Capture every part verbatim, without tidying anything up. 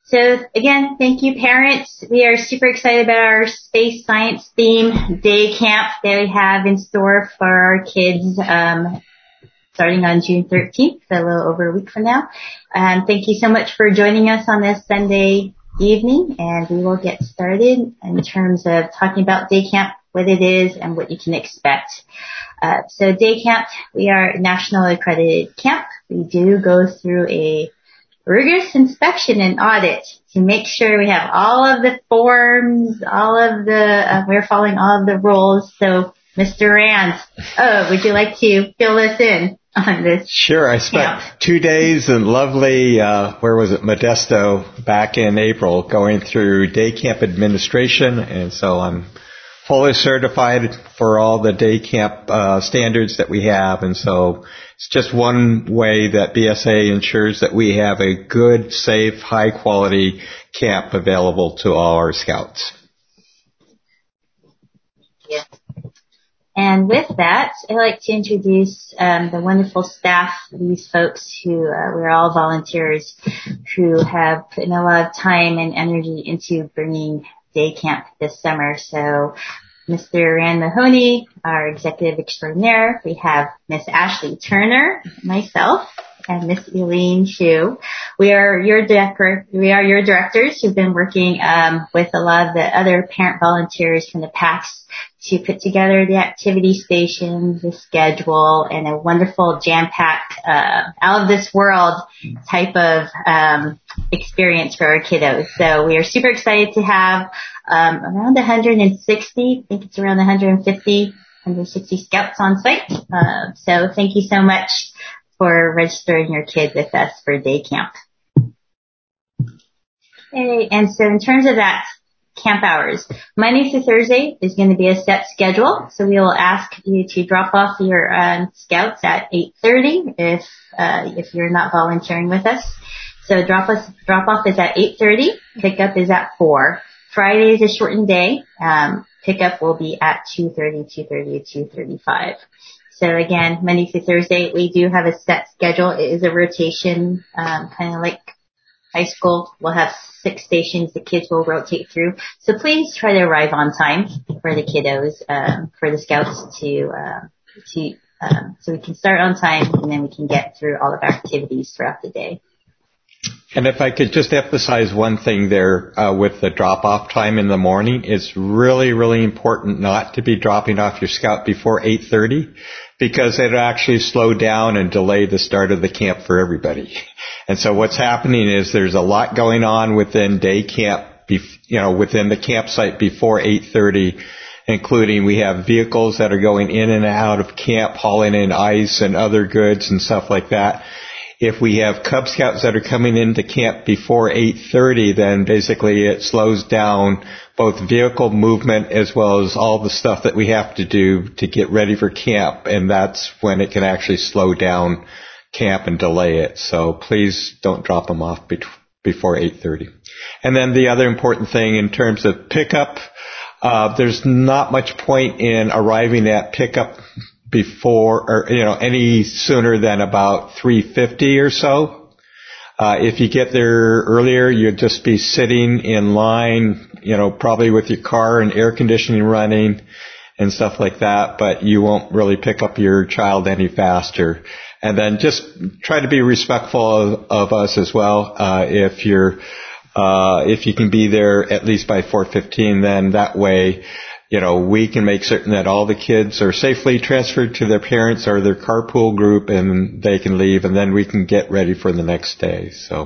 So again, thank you parents. We are super excited about our space science theme day camp that we have in store for our kids um, starting on June thirteenth, so a little over a week from now. Um, thank you so much for joining us on this Sunday evening, and we will get started in terms of talking about day camp, what it is, and what you can expect. Uh, so day camp, we are a national accredited camp. We do go through a rigorous inspection and audit to make sure we have all of the forms, all of the, uh, we're following all of the rules. So, Mister Rand, oh, would you like to fill us in on this? Sure. I spent camp? two days in lovely, uh, where was it, Modesto back in April going through day camp administration. And so I'm fully certified for all the day camp uh, standards that we have. And so it's just one way that B S A ensures that we have a good, safe, high-quality camp available to all our scouts. Yeah. And with that, I'd like to introduce um, the wonderful staff, these folks who, uh, we're all volunteers who have put in a lot of time and energy into bringing day camp this summer. So Mister Rand Mahoney, our executive extraordinaire. We have Miss Ashley Turner, myself, and Miss Elaine Shu. We are your director, we are your directors who've been working um, with a lot of the other parent volunteers from the PACs to put together the activity stations, the schedule, and a wonderful jam-packed, uh, out of this world type of um, experience for our kiddos. So we are super excited to have um, around one hundred sixty, I think it's around one hundred fifty, one hundred sixty scouts on site. Uh, so thank you so much for registering your kids with us for day camp. Okay, and so in terms of that, camp hours. Monday through Thursday is going to be a set schedule, so we will ask you to drop off your um, scouts at eight thirty if uh, if you're not volunteering with us. So drop us drop off is at eight thirty. Pickup is at four. Friday is a shortened day. Um, pickup will be at two thirty, two thirty, two thirty-five. So again, Monday through Thursday, we do have a set schedule. It is a rotation, um, kind of like high school. We'll have six stations the kids will rotate through. So please try to arrive on time for the kiddos, um, for the scouts to, uh, to, um, so we can start on time and then we can get through all of our activities throughout the day. And if I could just emphasize one thing there uh, with the drop-off time in the morning, it's really, really important not to be dropping off your scout before eight thirty because it'll actually slow down and delay the start of the camp for everybody. And so what's happening is there's a lot going on within day camp, bef- you know, within the campsite before eight thirty, including we have vehicles that are going in and out of camp, hauling in ice and other goods and stuff like that. If we have Cub Scouts that are coming into camp before eight thirty, then basically it slows down both vehicle movement as well as all the stuff that we have to do to get ready for camp, and that's when it can actually slow down camp and delay it. So please don't drop them off be- before eight thirty. And then the other important thing in terms of pickup, uh, there's not much point in arriving at pickup before, or, you know, any sooner than about three fifty or so. Uh, if you get there earlier, you'd just be sitting in line, you know, probably with your car and air conditioning running and stuff like that, but you won't really pick up your child any faster. And then just try to be respectful of, of us as well. Uh, if you're, uh, if you can be there at least by four fifteen, then that way, you know, we can make certain that all the kids are safely transferred to their parents or their carpool group and they can leave, and then we can get ready for the next day. So,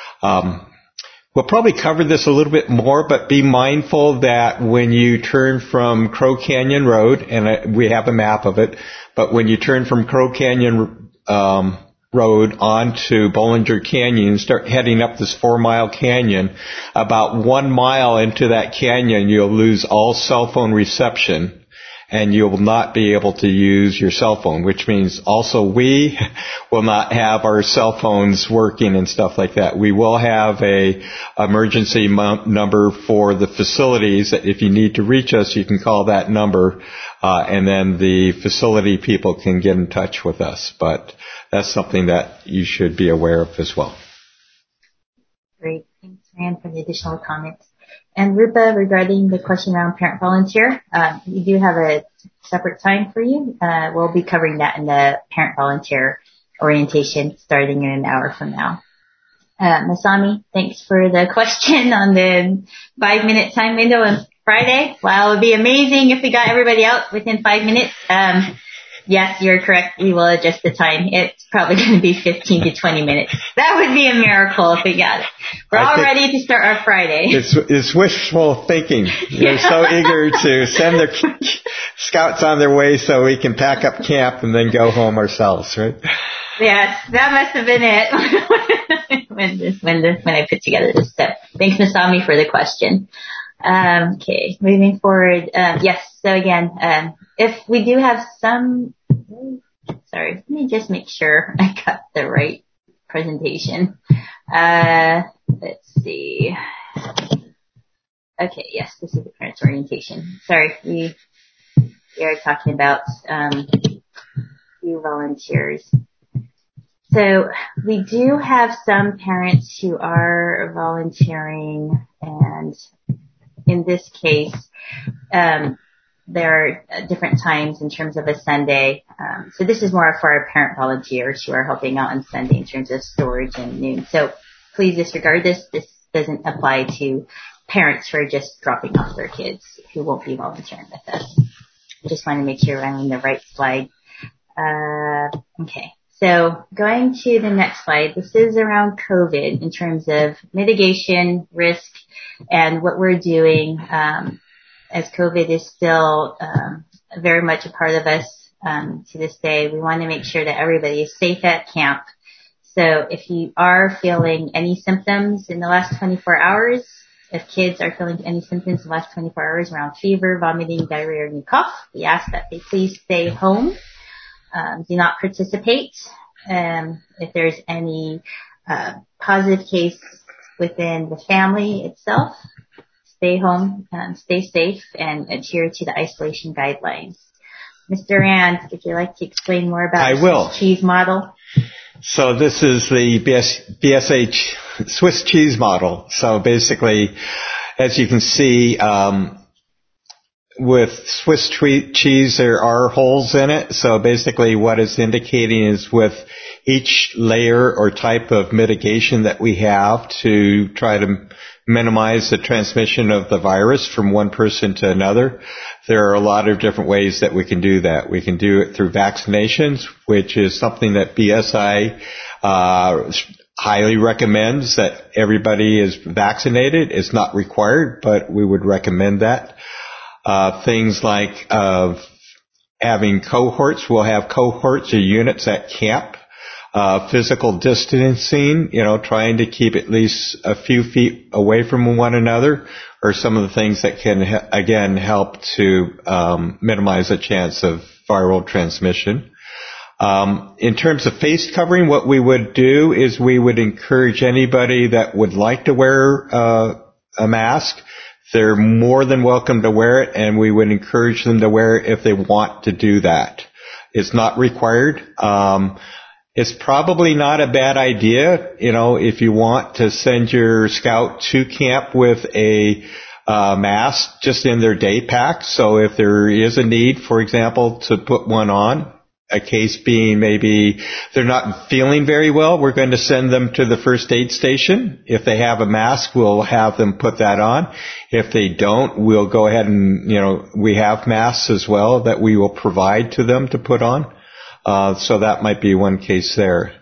um, we'll probably cover this a little bit more, but be mindful that when you turn from Crow Canyon Road, and we have a map of it, but when you turn from Crow Canyon um, Road onto Bollinger Canyon and start heading up this four-mile canyon, about one mile into that canyon, you'll lose all cell phone reception, and you will not be able to use your cell phone, which means also we will not have our cell phones working and stuff like that. We will have a emergency m- number for the facilities that if you need to reach us, you can call that number, uh, and then the facility people can get in touch with us. But that's something that you should be aware of as well. Great. Thanks, Rand, for the additional comments. And Rupa, regarding the question around parent volunteer, uh, we do have a separate time for you. Uh, we'll be covering that in the parent volunteer orientation starting in an hour from now. Uh, Masami, thanks for the question on the five minute time window on Friday. Wow, it would be amazing if we got everybody out within five minutes. Um, yes, you're correct. We will adjust the time. It's probably going to be fifteen to twenty minutes. That would be a miracle if we got it. We're I all ready to start our Friday. It's, it's wishful thinking. They're so eager to send their scouts on their way so we can pack up camp and then go home ourselves, right? Yes, that must have been it when this, when this, when I put together this stuff. Thanks, Masami, for the question. Um, okay, moving forward. Um, yes, so again, um, if we do have some, sorry, let me just make sure I got the right presentation. Uh, let's see. Okay, yes, this is the parents orientation. Sorry, we, we are talking about, um, few volunteers. So we do have some parents who are volunteering, and in this case, um, there are different times in terms of a Sunday. Um, so this is more for our parent volunteers who are helping out on Sunday in terms of storage and noon. So please disregard this. This doesn't apply to parents who are just dropping off their kids who won't be volunteering with us. I just want to make sure I'm on the right slide. Uh, okay. So going to the next slide, this is around COVID in terms of mitigation, risk, and what we're doing um, as COVID is still um, very much a part of us um, to this day. We want to make sure that everybody is safe at camp. So if you are feeling any symptoms in the last twenty-four hours, if kids are feeling any symptoms in the last twenty-four hours around fever, vomiting, diarrhea, or new cough, we ask that they please stay home. Um, do not participate. Um, if there's any uh, positive case within the family itself, stay home, um, stay safe, and adhere to the isolation guidelines. Mister Rand, would you like to explain more about I the will. Swiss cheese model? So this is the B S H Swiss cheese model. So basically, as you can see, um, with Swiss cheese, there are holes in it. So basically what it's indicating is with each layer or type of mitigation that we have to try to minimize the transmission of the virus from one person to another, there are a lot of different ways that we can do that. We can do it through vaccinations, which is something that B S I uh highly recommends that everybody is vaccinated. It's not required, but we would recommend that. Uh, things like, uh, having cohorts. We'll have cohorts or units at camp. Uh, physical distancing, you know, trying to keep at least a few feet away from one another are some of the things that can, again, help to, um, minimize the chance of viral transmission. Um, in terms of face covering, what we would do is we would encourage anybody that would like to wear, uh, a mask. They're more than welcome to wear it, and we would encourage them to wear it if they want to do that. It's not required. Um, it's probably not a bad idea, you know, if you want to send your scout to camp with a uh, mask just in their day pack. So if there is a need, for example, to put one on, a case being maybe they're not feeling very well, we're going to send them to the first aid station. If they have a mask, we'll have them put that on. If they don't, we'll go ahead and, you know, we have masks as well that we will provide to them to put on. Uh, so that might be one case there.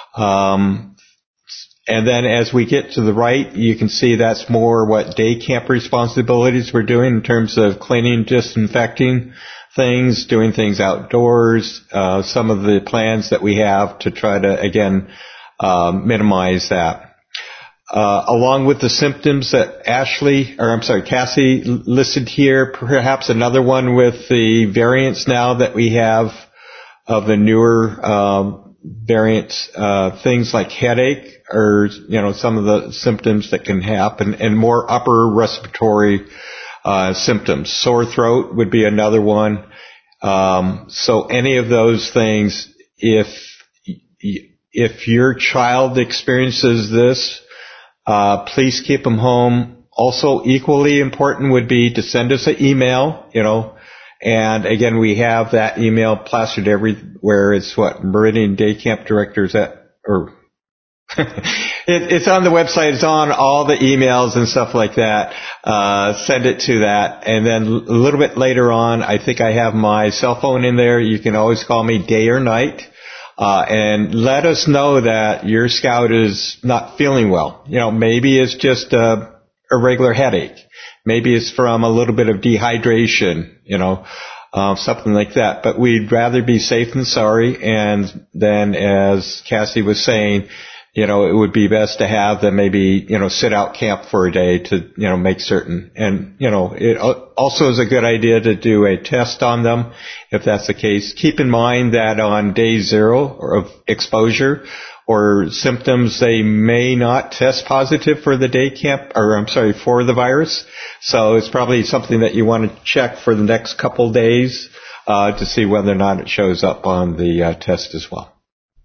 Um, and then as we get to the right, you can see that's more what day camp responsibilities we're doing in terms of cleaning, disinfecting things, doing things outdoors, uh, some of the plans that we have to try to, again, um, minimize that. Uh, along with the symptoms that Ashley, or I'm sorry, Cassie listed here, perhaps another one with the variants now that we have of the newer um, variants, uh, things like headache or, you know, some of the symptoms that can happen, and more upper respiratory uh symptoms. Sore throat would be another one. Um, so any of those things, if if your child experiences this, uh, please keep them home. Also, equally important would be to send us an email, you know, and again, we have that email plastered everywhere. It's what, Meridian Day Camp Directors at, or it, it's on the website. It's on all the emails and stuff like that. Uh, send it to that. And then a little bit later on, I think I have my cell phone in there. You can always call me day or night. Uh, and let us know that your scout is not feeling well. You know, maybe it's just a, a regular headache. Maybe it's from a little bit of dehydration, you know, uh, something like that. But we'd rather be safe than sorry. And then, as Cassie was saying, you know, it would be best to have them maybe, you know, sit out camp for a day to, you know, make certain. And, you know, it also is a good idea to do a test on them if that's the case. Keep in mind that on day zero of exposure or symptoms, they may not test positive for the day camp, or I'm sorry, for the virus. So it's probably something that you want to check for the next couple days, uh, to see whether or not it shows up on the uh, test as well.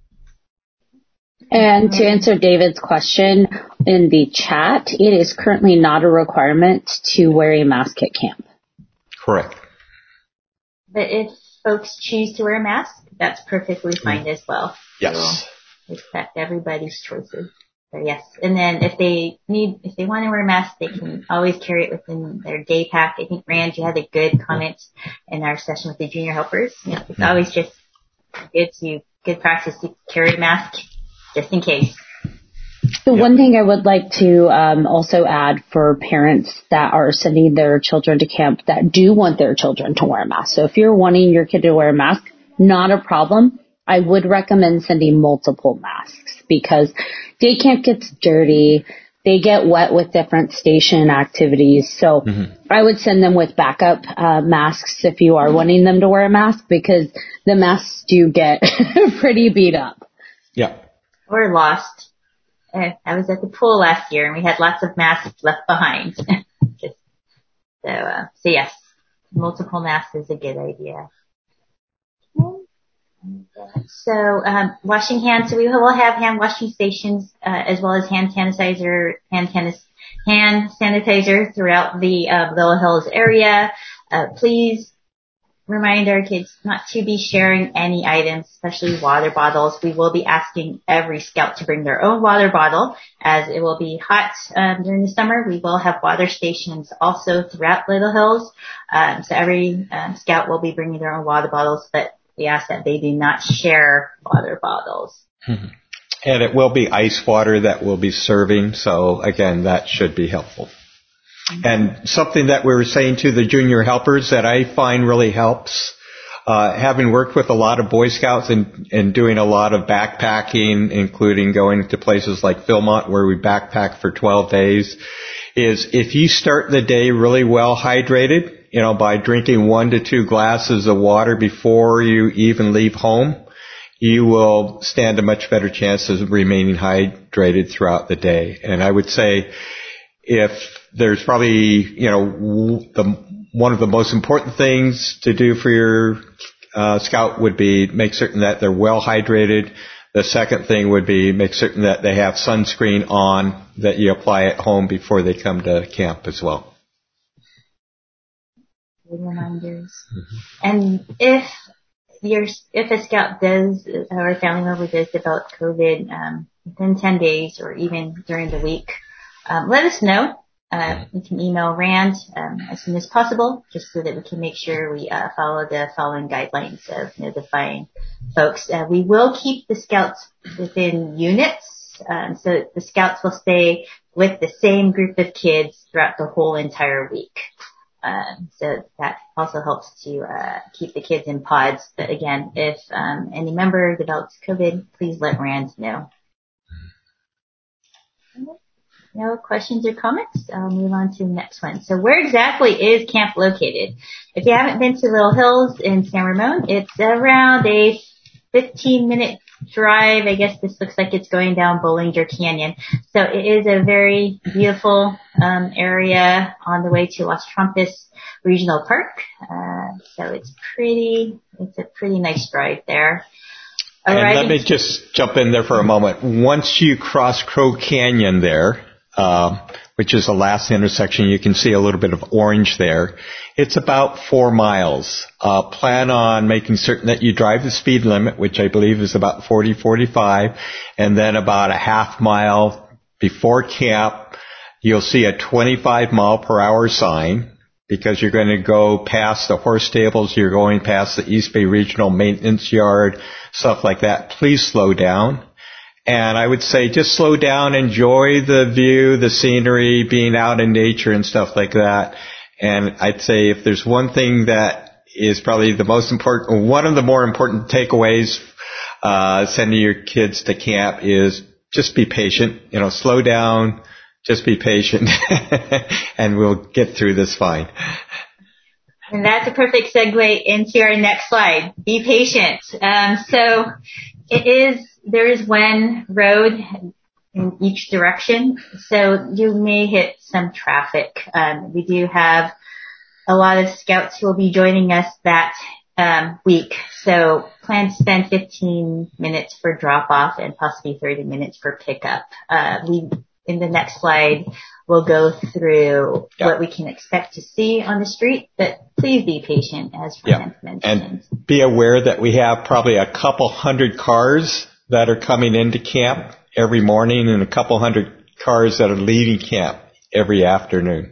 And to answer David's question in the chat, it is currently not a requirement to wear a mask at camp. Correct. But if folks choose to wear a mask, that's perfectly fine mm. as well. Yes. We'll respect everybody's choices. So yes. And then if they need, if they want to wear a mask, they can always carry it within their day pack. I think, Rand, you had a good comment in our session with the junior helpers. You know, it's mm. always just good to, good practice to carry a mask just in case. The yep. one thing I would like to um, also add for parents that are sending their children to camp that do want their children to wear a mask. So if you're wanting your kid to wear a mask, not a problem. I would recommend sending multiple masks because day camp gets dirty. They get wet with different station activities. So mm-hmm. I would send them with backup uh, masks if you are wanting them to wear a mask because the masks do get pretty beat up. Yeah. Or lost. Uh, I was at the pool last year and we had lots of masks left behind. Just, so, uh, so yes, multiple masks is a good idea. Okay. So, um, washing hands. So we will have hand washing stations, uh, as well as hand sanitizer, hand tennis, hand sanitizer throughout the, uh, Little Hills area. Uh, please remind our kids not to be sharing any items, especially water bottles. We will be asking every scout to bring their own water bottle as it will be hot um, during the summer. We will have water stations also throughout Little Hills. Um, so every um, scout will be bringing their own water bottles, but we ask that they do not share water bottles. Mm-hmm. And it will be ice water that we'll be serving. So again, that should be helpful. And something that we were saying to the junior helpers that I find really helps, uh, having worked with a lot of Boy Scouts and, and doing a lot of backpacking, including going to places like Philmont where we backpack for twelve days, is if you start the day really well hydrated, you know, by drinking one to two glasses of water before you even leave home, you will stand a much better chance of remaining hydrated throughout the day. And I would say, if there's probably, you know, the, one of the most important things to do for your uh, scout would be make certain that they're well hydrated. The second thing would be make certain that they have sunscreen on that you apply at home before they come to camp as well. Good reminders. Mm-hmm. And if your if a scout does or a family member does develop COVID um, within ten days or even during the week, Um, let us know. Uh, you can email Rand um, as soon as possible, just so that we can make sure we uh, follow the following guidelines of notifying folks. Uh, we will keep the scouts within units, um, so the scouts will stay with the same group of kids throughout the whole entire week. Um, so that also helps to uh, keep the kids in pods. But again, if um, any member develops COVID, please let Rand know. No questions or comments? I'll move on to the next one. So where exactly is camp located? If you haven't been to Little Hills in San Ramon, it's around a fifteen minute drive. I guess this looks like it's going down Bollinger Canyon. So it is a very beautiful um, area on the way to Las Trampas Regional Park. Uh, so it's pretty, it's a pretty nice drive there. And let me just jump in there for a moment. Once you cross Crow Canyon there, uh, which is the last intersection. You can see a little bit of orange there. It's about four miles. Uh, plan on making certain that you drive the speed limit, which I believe is about forty, forty-five, and then about a half mile before camp, you'll see a twenty-five mile per hour sign because you're going to go past the horse stables, you're going past the East Bay Regional Maintenance Yard, stuff like that. Please slow down. And I would say just slow down, enjoy the view, the scenery, being out in nature and stuff like that. And I'd say if there's one thing that is probably the most important, one of the more important takeaways, uh, sending your kids to camp is just be patient, you know, slow down, just be patient, and we'll get through this fine. And that's a perfect segue into our next slide. Be patient. Um, so it is, there is one road in each direction, so you may hit some traffic. Um, we do have a lot of scouts who will be joining us that um, week, so plan to spend fifteen minutes for drop-off and possibly thirty minutes for pickup. Uh, we, in the next slide, we'll go through yeah. what we can expect to see on the street, but please be patient, as Fran yeah. mentioned. And be aware that we have probably a couple hundred cars that are coming into camp every morning and a couple hundred cars that are leaving camp every afternoon.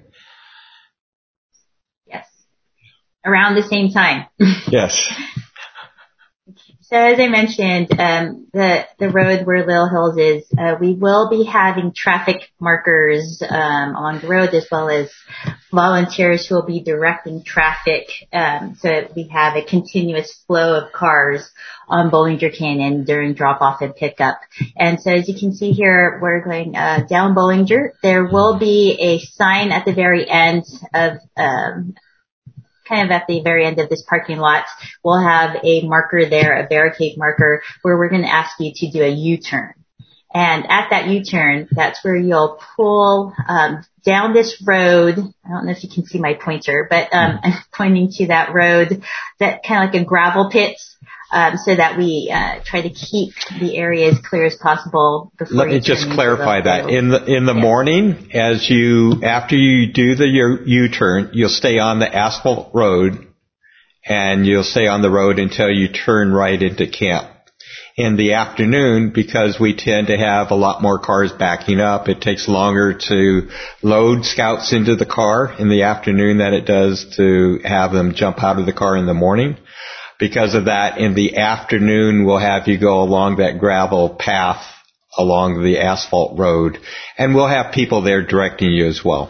Yes. Around the same time. Yes. So as I mentioned, um, the the road where Little Hills is, uh, we will be having traffic markers um, along the road, as well as volunteers who will be directing traffic, um, so that we have a continuous flow of cars on Bollinger Canyon during drop-off and pickup. And so as you can see here, we're going uh, down Bollinger. There will be a sign at the very end of um, kind of at the very end of this parking lot. We'll have a marker there, a barricade marker, where we're going to ask you to do a U-turn. And at that U-turn, that's where you'll pull um, down this road. I don't know if you can see my pointer, but um, I'm pointing to that road, that kind of like a gravel pit, um, so that we uh, try to keep the area as clear as possible before. Let me just clarify that. In the in the yeah. morning, as you after you do the U-turn, you'll stay on the asphalt road, and you'll stay on the road until you turn right into camp. In the afternoon, because we tend to have a lot more cars backing up, it takes longer to load scouts into the car in the afternoon than it does to have them jump out of the car in the morning. Because of that, in the afternoon, we'll have you go along that gravel path along the asphalt road, and we'll have people there directing you as well.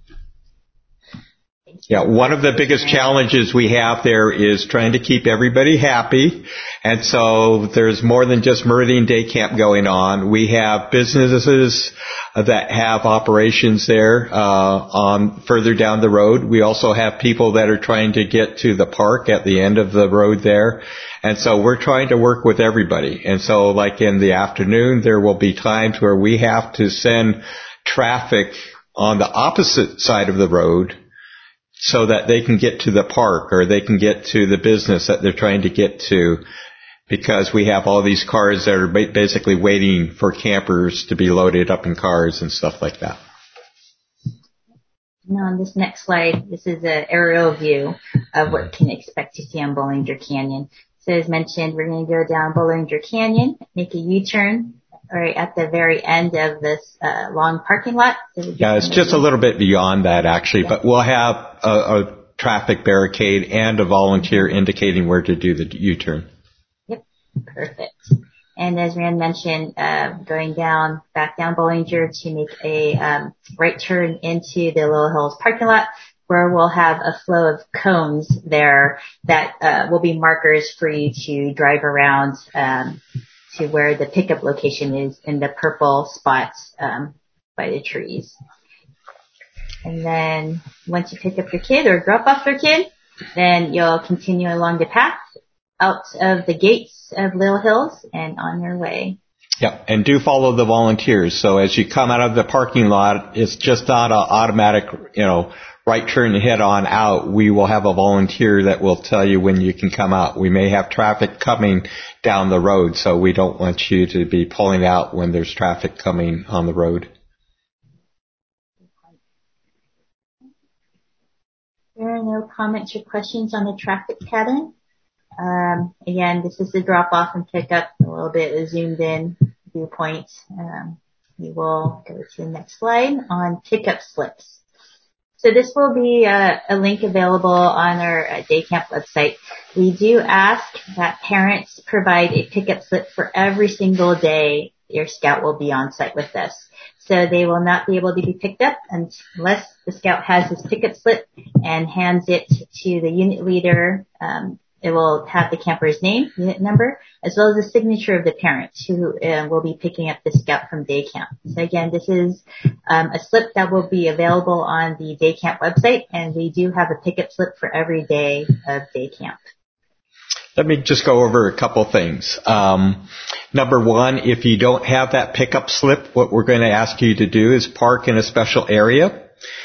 Yeah, one of the biggest challenges we have there is trying to keep everybody happy. And so there's more than just Meridian Day Camp going on. We have businesses that have operations there uh on further down the road. We also have people that are trying to get to the park at the end of the road there. And so we're trying to work with everybody. And so like in the afternoon, there will be times where we have to send traffic on the opposite side of the road so that they can get to the park or they can get to the business that they're trying to get to, because we have all these cars that are basically waiting for campers to be loaded up in cars and stuff like that. Now on this next slide, this is an aerial view of what you can expect to see on Bollinger Canyon. So as mentioned, we're going to go down Bollinger Canyon, make a U-turn right at the very end of this uh, long parking lot. So yeah, it's just a little bit beyond that actually, yeah. But we'll have a, a traffic barricade and a volunteer indicating where to do the U-turn. Yep, perfect. And as Rand mentioned, uh, going down, back down Bollinger to make a um, right turn into the Little Hills parking lot, where we'll have a flow of cones there that uh, will be markers for you to drive around um, to where the pickup location is in the purple spots um, by the trees. And then once you pick up your kid or drop off your kid, then you'll continue along the path out of the gates of Little Hills and on your way. Yep, and do follow the volunteers. So as you come out of the parking lot, it's just not an automatic, you know, right turn and head on out. We will have a volunteer that will tell you when you can come out. We may have traffic coming down the road, so we don't want you to be pulling out when there's traffic coming on the road. There are no comments or questions on the traffic pattern. Um, again, this is the drop-off and pickup, a little bit zoomed-in viewpoint. Um, we will go to the next slide on pickup slips. So this will be a, a link available on our uh, day camp website. We do ask that parents provide a pickup slip for every single day your scout will be on site with us. So they will not be able to be picked up unless the scout has his pickup slip and hands it to the unit leader. Um, it will have the camper's name, unit number, as well as the signature of the parent who uh, will be picking up the scout from day camp. So again, this is um, a slip that will be available on the day camp website, and we do have a pickup slip for every day of day camp. Let me just go over a couple things. Um, number one, if you don't have that pickup slip, what we're going to ask you to do is park in a special area.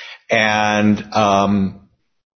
And, um,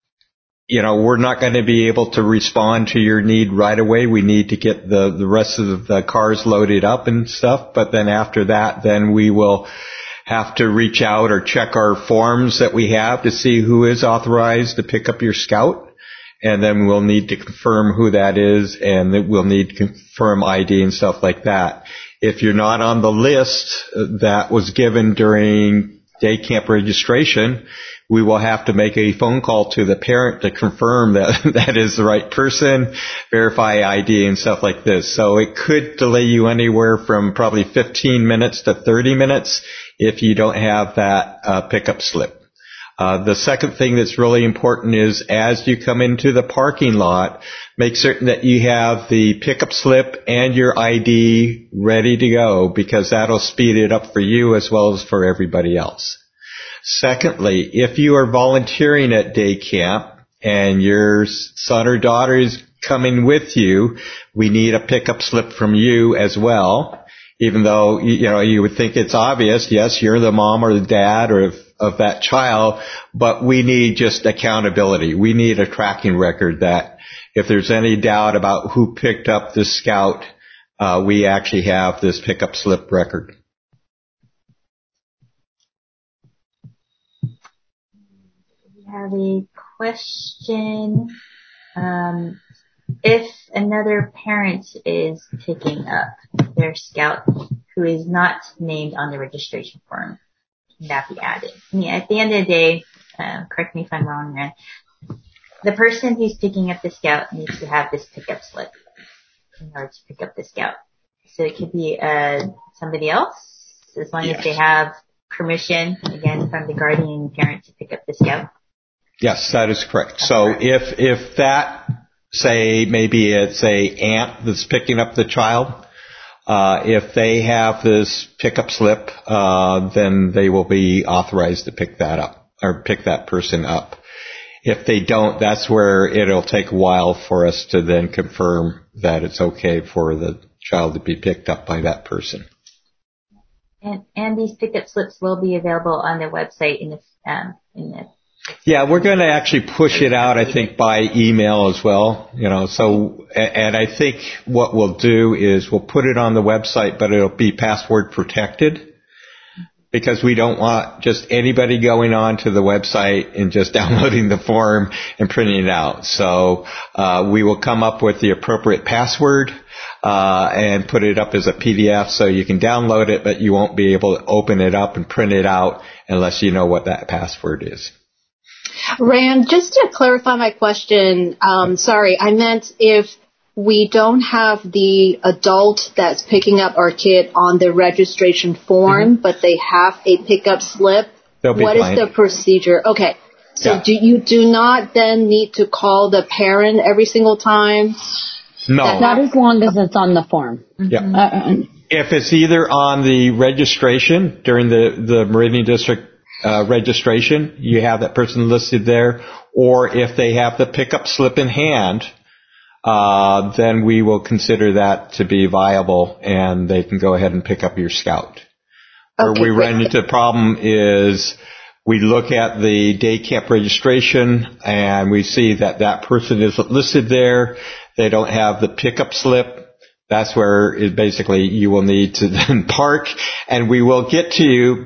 you know, we're not going to be able to respond to your need right away. We need to get the, the rest of the cars loaded up and stuff. But then after that, then we will have to reach out or check our forms that we have to see who is authorized to pick up your scout. And then we'll need to confirm who that is, and we'll need to confirm I D and stuff like that. If you're not on the list that was given during day camp registration, we will have to make a phone call to the parent to confirm that that is the right person, verify I D and stuff like this. So it could delay you anywhere from probably fifteen minutes to thirty minutes if you don't have that uh, pickup slip. Uh, the second thing that's really important is as you come into the parking lot, make certain that you have the pickup slip and your I D ready to go, because that'll speed it up for you as well as for everybody else. Secondly, if you are volunteering at day camp and your son or daughter is coming with you, we need a pickup slip from you as well. Even though, you know, you would think it's obvious, yes, you're the mom or the dad or of that child, but we need just accountability. We need a tracking record that if there's any doubt about who picked up the scout, uh, we actually have this pickup slip record. We have a question. Um, if another parent is picking up their scout who is not named on the registration form, can that be added? I mean, at the end of the day, uh, correct me if I'm wrong, man, the person who's picking up the scout needs to have this pickup slip in order to pick up the scout. So it could be uh, somebody else, as long yes. as they have permission, again, from the guardian parent to pick up the scout. Yes, that is correct. That's so correct. if if that, say, maybe it's a aunt that's picking up the child, Uh, if they have this pickup slip, uh, then they will be authorized to pick that up or pick that person up. If they don't, that's where it'll take a while for us to then confirm that it's okay for the child to be picked up by that person. And, and these pickup slips will be available on their website in the, um, in the Yeah, we're going to actually push it out, I think, by email as well. You know, so, and I think what we'll do is we'll put it on the website, but it'll be password protected, because we don't want just anybody going on to the website and just downloading the form and printing it out. So, uh, we will come up with the appropriate password, uh, and put it up as a P D F so you can download it, but you won't be able to open it up and print it out unless you know what that password is. Rand, just to clarify my question, um, sorry, I meant if we don't have the adult that's picking up our kid on the registration form, mm-hmm. but they have a pickup slip, what fine. Is the procedure? Okay, so yeah. do you do not then need to call the parent every single time? No. That, not as long as it's on the form. Yeah. Uh, if it's either on the registration during the, the Meridian District Uh, registration, you have that person listed there, or if they have the pickup slip in hand, uh, then we will consider that to be viable and they can go ahead and pick up your scout. Where okay, we great. Run into the problem is we look at the day camp registration and we see that that person is listed there. They don't have the pickup slip. That's where it basically you will need to then park, and we will get to you, but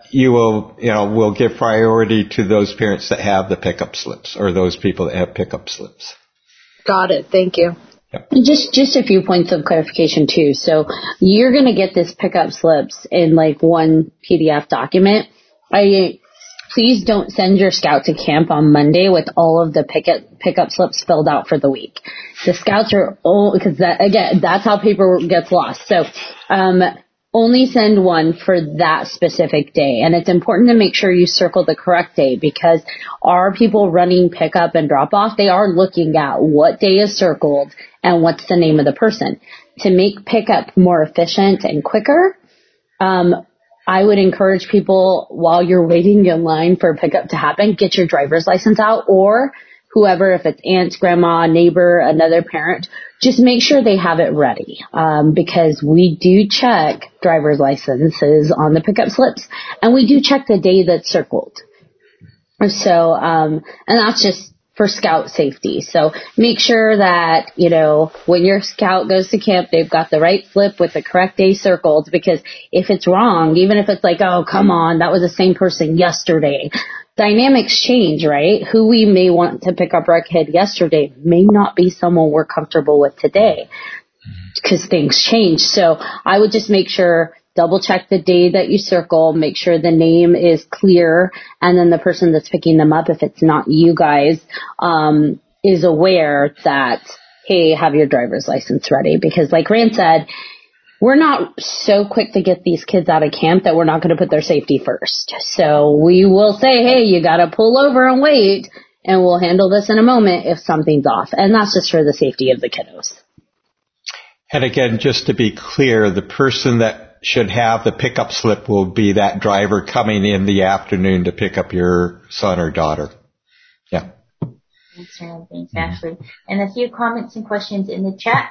you will, you know, will give priority to those parents that have the pickup slips or those people that have pickup slips. Got it. Thank you. Yep. Just just a few points of clarification too. So you're going to get this pickup slips in like one P D F document. I please don't send your scout to camp on Monday with all of the pickup pickup slips filled out for the week. The scouts are all because that again that's how paperwork gets lost. So um, only send one for that specific day, and it's important to make sure you circle the correct day because our people running pickup and drop off they are looking at what day is circled and what's the name of the person to make pickup more efficient and quicker. Um, I would encourage people while you're waiting in line for pickup to happen, get your driver's license out or whoever, if it's aunt, grandma, neighbor, another parent, just make sure they have it ready. Um, because we do check driver's licenses on the pickup slips and we do check the day that's circled. So, um, and that's just for scout safety. So make sure that, you know, when your scout goes to camp, they've got the right slip with the correct day circled because if it's wrong, even if it's like, oh, come on, that was the same person yesterday. Dynamics change, right? Who we may want to pick up our kid yesterday may not be someone we're comfortable with today because things change. So I would just make sure double check the day that you circle, make sure the name is clear, and then the person that's picking them up, if it's not you guys, um, is aware that, hey, have your driver's license ready. Because like Rand said, we're not so quick to get these kids out of camp that we're not going to put their safety first. So we will say, hey, you got to pull over and wait, and we'll handle this in a moment if something's off. And that's just for the safety of the kiddos. And again, just to be clear, the person that should have the pickup slip will be that driver coming in the afternoon to pick up your son or daughter. Yeah. Thanks, Rand. Thanks, Ashley. And a few comments and questions in the chat.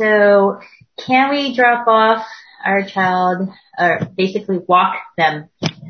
So can we drop off our child or basically walk them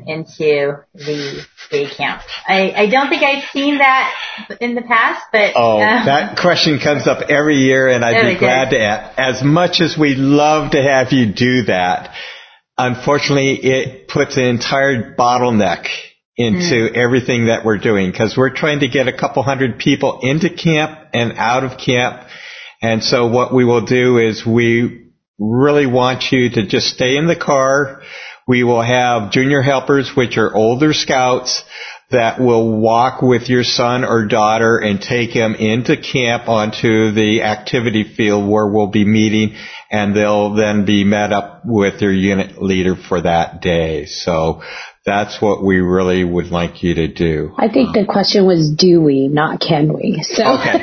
into the day camp? I, I don't think I've seen that in the past, but... Oh, um, that question comes up every year, and I'd be glad to, as much as we'd love to have you do that, unfortunately, it puts an entire bottleneck into mm. everything that we're doing because we're trying to get a couple hundred people into camp and out of camp. And so what we will do is we really want you to just stay in the car. We will have junior helpers, which are older scouts, that will walk with your son or daughter and take him into camp onto the activity field where we'll be meeting, and they'll then be met up with their unit leader for that day. So that's what we really would like you to do. I think the question was, do we, not can we? So. Okay.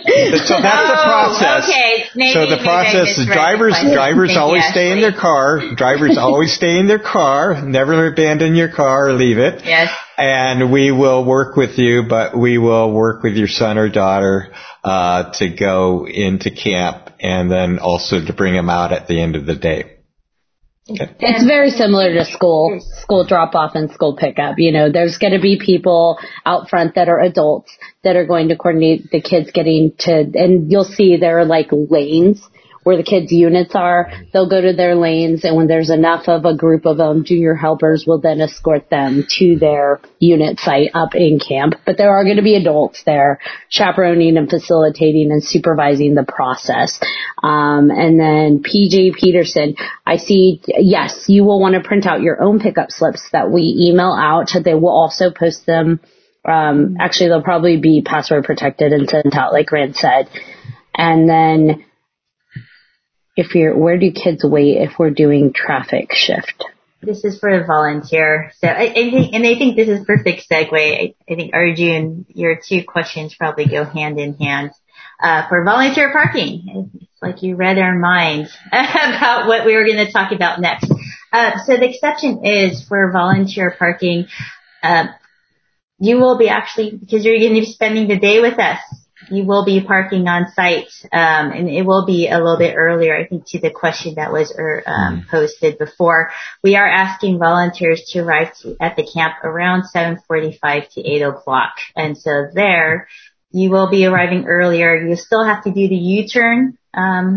So that's the process. Oh, okay. Maybe, so the process is drivers, drivers always stay in their car. Drivers always stay in their car. Never abandon your car or leave it. Yes. And we will work with you, but we will work with your son or daughter uh to go into camp and then also to bring them out at the end of the day. Okay. It's very similar to school, school drop-off and school pickup. You know, there's going to be people out front that are adults that are going to coordinate the kids getting to, and you'll see there are like lanes where the kids' units are. They'll go to their lanes, and when there's enough of a group of them, junior helpers will then escort them to their unit site up in camp. But there are going to be adults there chaperoning and facilitating and supervising the process. Um, and then P J Peterson, I see, yes, you will want to print out your own pickup slips that we email out. They will also post them. Um, actually, they'll probably be password protected and sent out, like Rand said. And then if you're, where do kids wait if we're doing traffic shift? This is for a volunteer. So I, I think, and I think this is perfect segue. I, I think Arjun, your two questions probably go hand in hand. Uh, for volunteer parking, it's like you read our minds about what we were going to talk about next. Uh, so the exception is for volunteer parking. Uh, you will be actually, because you're going to be spending the day with us, you will be parking on site, um, and it will be a little bit earlier, I think, to the question that was um, posted before. We are asking volunteers to arrive to, at the camp around seven forty-five to eight o'clock. And so there, you will be arriving earlier. You still have to do the U-turn um,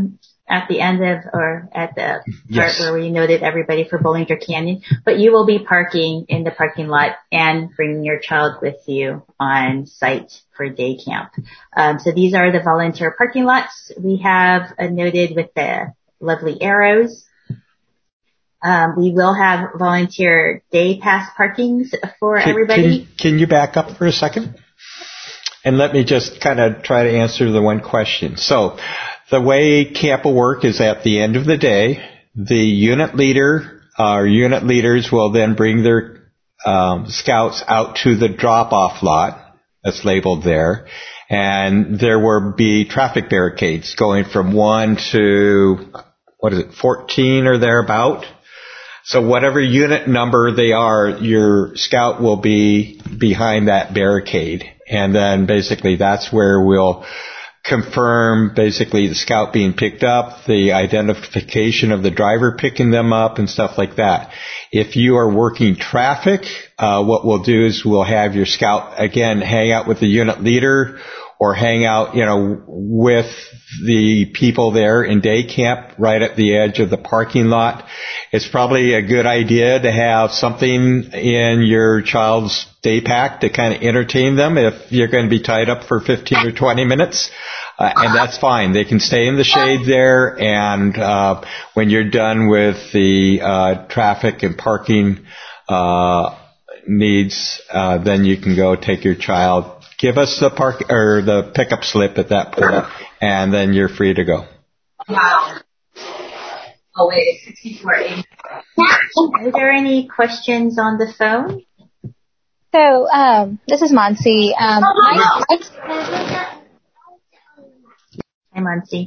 at the end of, or at the Yes. part where we noted everybody for Bollinger Canyon, but you will be parking in the parking lot and bringing your child with you on site for day camp. Um, so these are the volunteer parking lots. We have uh, noted with the lovely arrows. Um, we will have volunteer day pass parkings for can, everybody. Can, can you back up for a second? And let me just kind of try to answer the one question. So the way camp will work is at the end of the day, the unit leader uh, or unit leaders will then bring their um, scouts out to the drop-off lot that's labeled there. And there will be traffic barricades going from one to, what is it, fourteen or thereabout. So whatever unit number they are, your scout will be behind that barricade. And then basically that's where we'll confirm basically the scout being picked up, the identification of the driver picking them up and stuff like that. If you are working traffic, uh, what we'll do is we'll have your scout again hang out with the unit leader or hang out, you know, with the people there in day camp right at the edge of the parking lot. It's probably a good idea to have something in your child's day pack to kind of entertain them if you're going to be tied up for fifteen or twenty minutes. Uh, and that's fine. They can stay in the shade there, and uh, when you're done with the uh, traffic and parking uh, needs, uh, then you can go take your child. Give us the park or the pickup slip at that point, and then you're free to go. Wow. Oh wait, it's sixty-four eighty. Are there any questions on the phone? So, um, this is Mansi. Um, my, I, Hi, Mansi.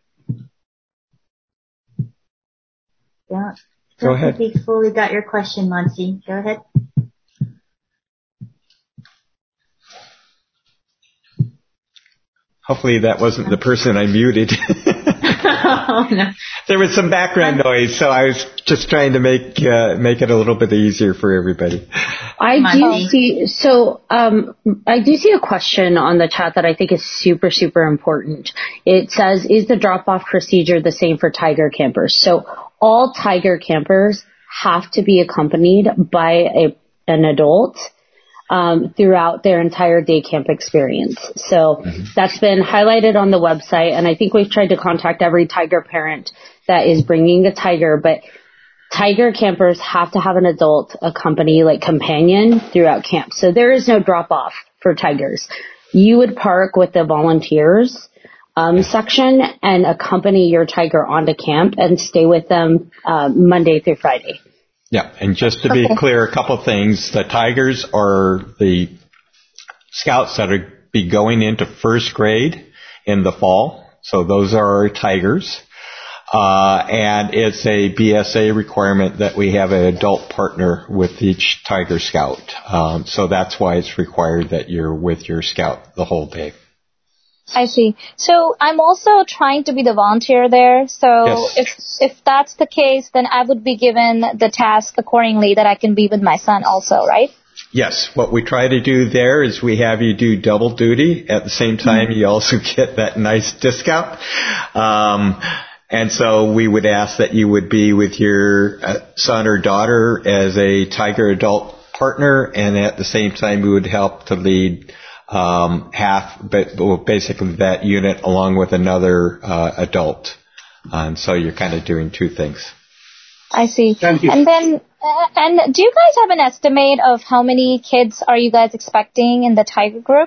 Yeah. Go ahead. I think we fully got your question, Mansi. Go ahead. Hopefully that wasn't the person I muted. Oh, no. There was some background noise, so I was just trying to make uh, make it a little bit easier for everybody. I do see, so um, I do see a question on the chat that I think is super, super important. It says, is the drop-off procedure the same for tiger campers? So all tiger campers have to be accompanied by a, an adult Um, throughout their entire day camp experience. So mm-hmm. that's been highlighted on the website, and I think we've tried to contact every tiger parent that is bringing a tiger, but tiger campers have to have an adult accompany, like companion, throughout camp. So there is no drop-off for tigers. You would park with the volunteers um, section and accompany your tiger onto camp and stay with them uh, Monday through Friday. Yeah, and just to be okay. clear, a couple of things. The tigers are the scouts that are be going into first grade in the fall. So those are our tigers. Uh, and it's a B S A requirement that we have an adult partner with each tiger scout. Um, so that's why it's required that you're with your scout the whole day. I see. So I'm also trying to be the volunteer there. So yes. if if that's the case, then I would be given the task accordingly that I can be with my son also, right? Yes. What we try to do there is we have you do double duty. At the same time, mm-hmm. you also get that nice discount. Um, and so we would ask that you would be with your uh, son or daughter as a tiger adult partner, and at the same time, we would help to lead Um, half, but well, basically that unit along with another uh, adult. And so you're kind of doing two things. I see. Thank you. And then, uh, and do you guys have an estimate of how many kids are you guys expecting in the tiger group?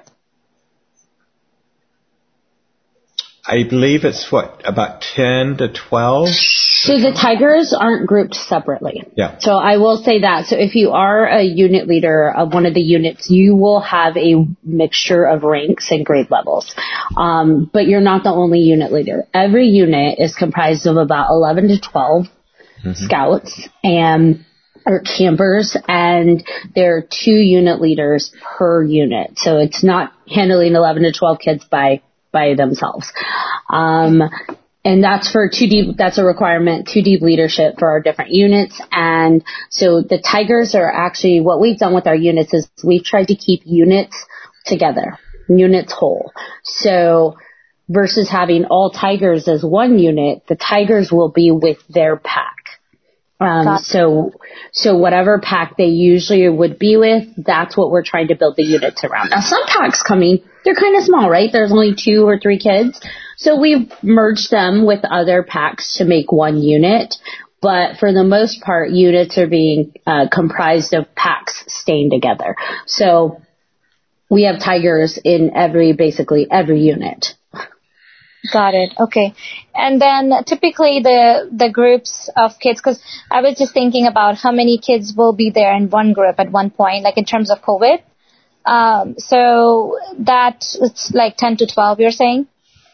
I believe it's what, about ten to twelve? So the tigers aren't grouped separately. Yeah. So I will say that. So if you are a unit leader of one of the units, you will have a mixture of ranks and grade levels. Um, but you're not the only unit leader. Every unit is comprised of about eleven to twelve mm-hmm. scouts and or campers, and there are two unit leaders per unit. So it's not handling eleven to twelve kids by by themselves. Um, and that's for two deep, that's a requirement, two deep leadership for our different units. And so the tigers are actually, what we've done with our units is we've tried to keep units together, units whole. So versus having all Tigers as one unit, the Tigers will be with their pack. Um, so, so whatever pack they usually would be with, that's what we're trying to build the units around. Now, some packs coming, they're kind of small, right? There's only two or three kids. So we've merged them with other packs to make one unit. But for the most part, units are being uh, comprised of packs staying together. So we have Tigers in every, basically every unit. Got it. Okay. And then typically the, the groups of kids, because I was just thinking about how many kids will be there in one group at one point, like in terms of COVID. Um, so that it's like ten to twelve, you're saying?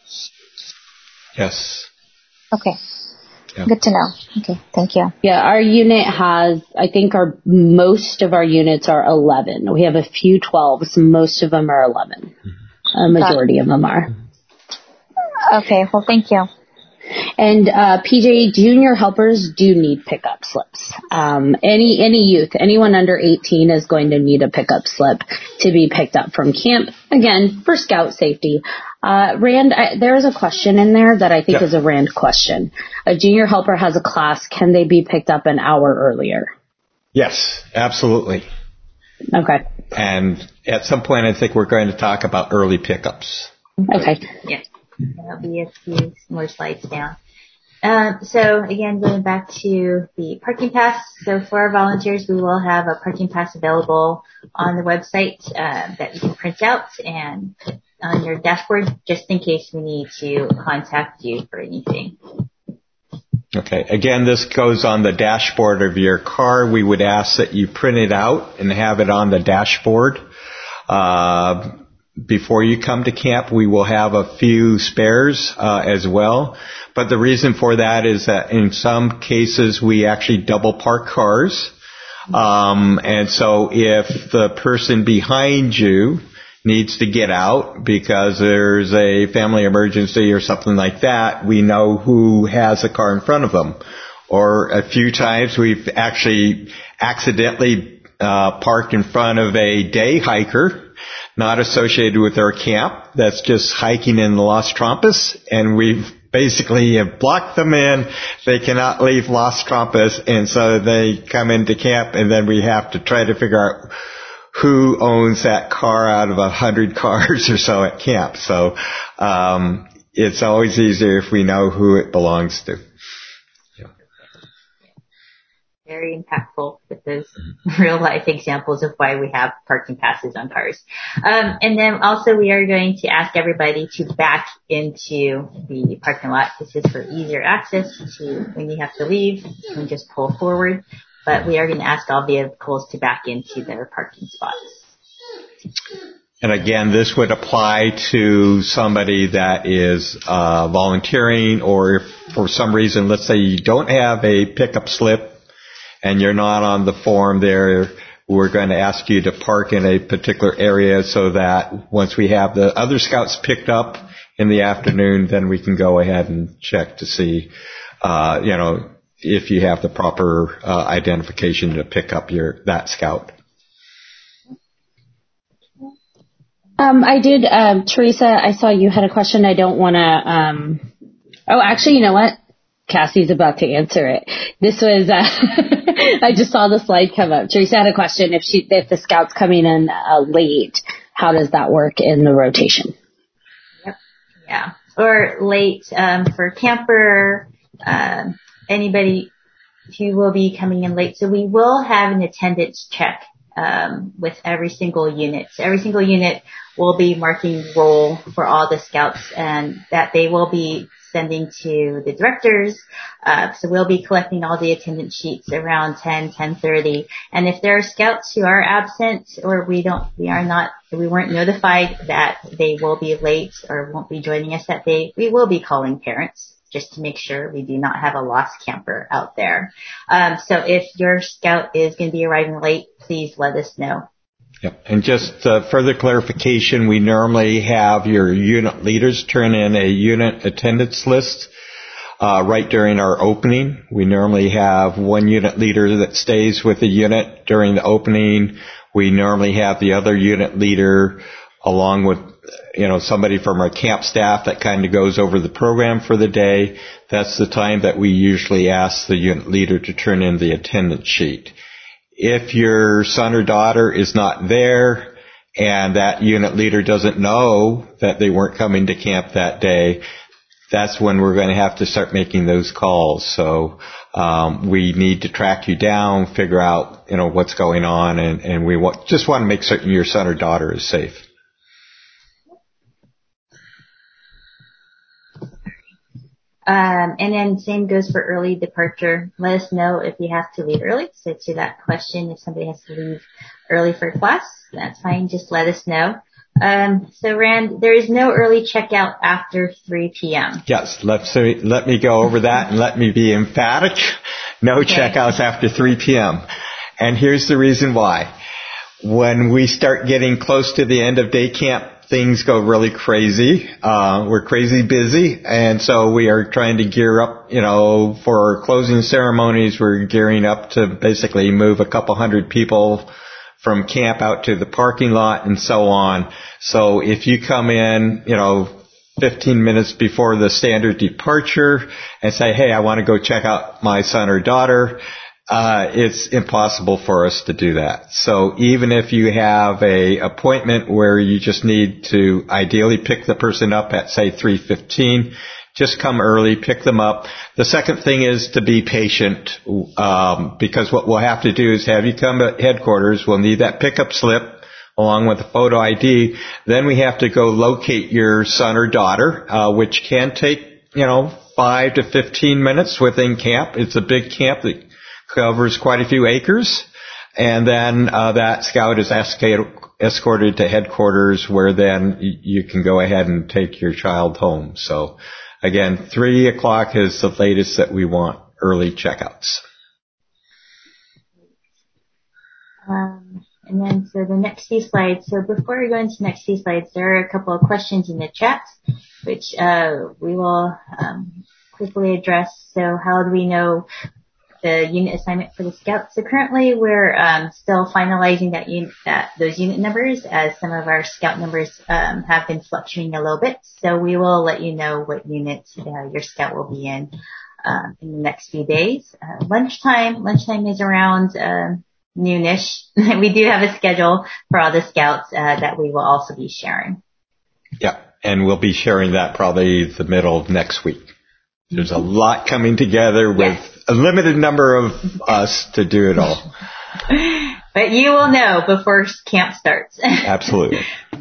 Yes. Okay. Yeah. Good to know. Okay. Thank you. Yeah. Our unit has, I think our, most of our units are eleven. We have a few twelves. Most of them are eleven. Mm-hmm. A majority of them are. Okay, well, thank you. And uh, P J, junior helpers do need pickup slips. Um, any any youth, anyone under eighteen is going to need a pickup slip to be picked up from camp. Again, for scout safety. Uh, Rand, I, there is a question in there that I think yeah. is a Rand question. A junior helper has a class. Can they be picked up an hour earlier? Yes, absolutely. Okay. And at some point, I think we're going to talk about early pickups. Okay. Yeah. That'll be a few more slides down. Um, so again, going back to the parking pass. So for our volunteers, we will have a parking pass available on the website uh, that you can print out and put on your dashboard just in case we need to contact you for anything. Okay. Again, this goes on the dashboard of your car. We would ask that you print it out and have it on the dashboard. Uh, Before you come to camp, we will have a few spares uh, as well. But the reason for that is that in some cases we actually double park cars. Um, and so if the person behind you needs to get out because there's a family emergency or something like that, we know who has a car in front of them. Or a few times we've actually accidentally uh, parked in front of a day hiker not associated with our camp, that's just hiking in the Las Trampas, and we've basically blocked them in. They cannot leave Las Trampas, and so they come into camp, and then we have to try to figure out who owns that car out of a hundred cars or so at camp. So um it's always easier if we know who it belongs to. Very impactful with those real life examples of why we have parking passes on cars. Um, and then also we are going to ask everybody to back into the parking lot. This is for easier access to when you have to leave, you can just pull forward. But we are going to ask all vehicles to back into their parking spots. And again, this would apply to somebody that is uh, volunteering, or if for some reason, let's say you don't have a pickup slip, and you're not on the form there, we're going to ask you to park in a particular area so that once we have the other scouts picked up in the afternoon, then we can go ahead and check to see, uh, you know, if you have the proper uh, identification to pick up your that scout. Um, I did, um, Teresa, I saw you had a question. I don't want to, um, oh, actually, you know what? Cassie's about to answer it. This was, uh, I just saw the slide come up. Teresa had a question. If she, if the scout's coming in uh, late, how does that work in the rotation? Yep. Yeah. Or late, um, for camper, uh, anybody who will be coming in late. So we will have an attendance check, um, with every single unit. So every single unit will be marking roll for all the scouts, and that they will be sending to the directors. Uh, so we'll be collecting all the attendance sheets around ten, ten thirty. And if there are scouts who are absent, or we don't, we are not, we weren't notified that they will be late or won't be joining us that day, we will be calling parents just to make sure we do not have a lost camper out there. Um, so if your scout is going to be arriving late, please let us know. Yep. And just uh, further clarification, we normally have your unit leaders turn in a unit attendance list uh, right during our opening. We normally have one unit leader that stays with the unit during the opening. We normally have the other unit leader along with, you know, somebody from our camp staff that kind of goes over the program for the day. That's the time that we usually ask the unit leader to turn in the attendance sheet. If your son or daughter is not there and that unit leader doesn't know that they weren't coming to camp that day, that's when we're going to have to start making those calls. So um, we need to track you down, figure out, you know, what's going on, and, and we want, just want to make certain your son or daughter is safe. Um, and then same goes for early departure. Let us know if you have to leave early. So to that question, if somebody has to leave early for class, that's fine. Just let us know. Um, so Rand, there is no early checkout after three p.m. Yes, let, so let me go over that and let me be emphatic. No okay. checkouts after three p.m. And here's the reason why. When we start getting close to the end of day camp, things go really crazy. Uh, we're crazy busy, and so we are trying to gear up, you know, for our closing ceremonies. We're gearing up to basically move a couple hundred people from camp out to the parking lot and so on. So if you come in, you know, fifteen minutes before the standard departure and say, hey, I want to go check out my son or daughter, uh, it's impossible for us to do that. So even if you have a appointment where you just need to ideally pick the person up at, say, three fifteen, just come early, pick them up. The second thing is to be patient, um, because what we'll have to do is have you come to headquarters. We'll need that pickup slip along with the photo I D. Then we have to go locate your son or daughter, uh, which can take, you know, five to fifteen minutes within camp. It's a big camp that covers quite a few acres. And then uh, that scout is escorted to headquarters, where then you can go ahead and take your child home. So again, three o'clock is the latest that we want early checkouts. Um, and then, so the next few slides. So before we go into the next few slides, there are a couple of questions in the chat, which uh, we will um, quickly address. So how do we know the unit assignment for the scouts? So currently we're um, still finalizing that unit, that those unit numbers, as some of our scout numbers um, have been fluctuating a little bit. So we will let you know what unit uh, your scout will be in um, in the next few days. Uh, lunchtime, lunchtime is around uh, noonish. We do have a schedule for all the scouts uh, that we will also be sharing. Yeah, and we'll be sharing that probably the middle of next week. There's a lot coming together with yes. a limited number of us to do it all. But you will know before camp starts. Absolutely.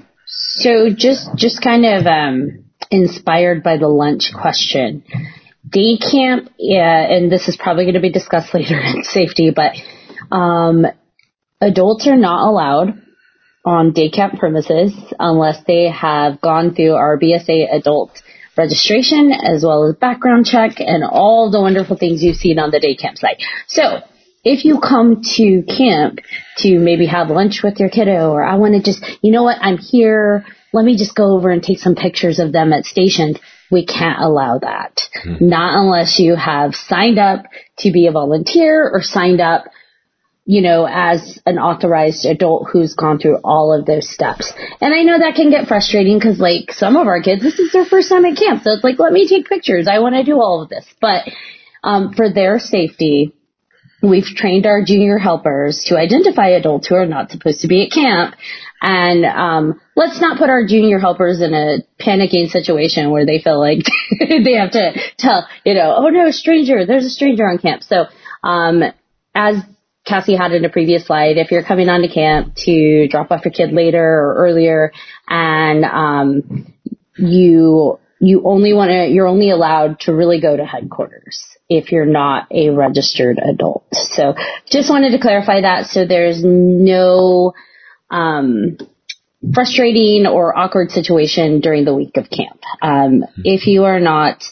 So just just kind of um, inspired by the lunch question. Day camp, yeah, and this is probably going to be discussed later in safety, but um, adults are not allowed on day camp premises unless they have gone through our B S A adult registration, as well as background check and all the wonderful things you've seen on the day camp site. So if you come to camp to maybe have lunch with your kiddo, or I want to just, you know what, I'm here, let me just go over and take some pictures of them at stations, we can't allow that. Mm-hmm. Not unless you have signed up to be a volunteer or signed up, you know, as an authorized adult who's gone through all of those steps. And I know that can get frustrating because, like, some of our kids, this is their first time at camp. So it's like, let me take pictures. I want to do all of this. But um, for their safety, we've trained our junior helpers to identify adults who are not supposed to be at camp. And um, let's not put our junior helpers in a panicking situation where they feel like they have to tell, you know, oh, no, stranger, there's a stranger on camp. So um, as Cassie had in a previous slide, if you're coming on to camp to drop off your kid later or earlier, and um, you you only want to, you're only allowed to really go to headquarters if you're not a registered adult. So just wanted to clarify that, so there's no um, frustrating or awkward situation during the week of camp. Um, if you are not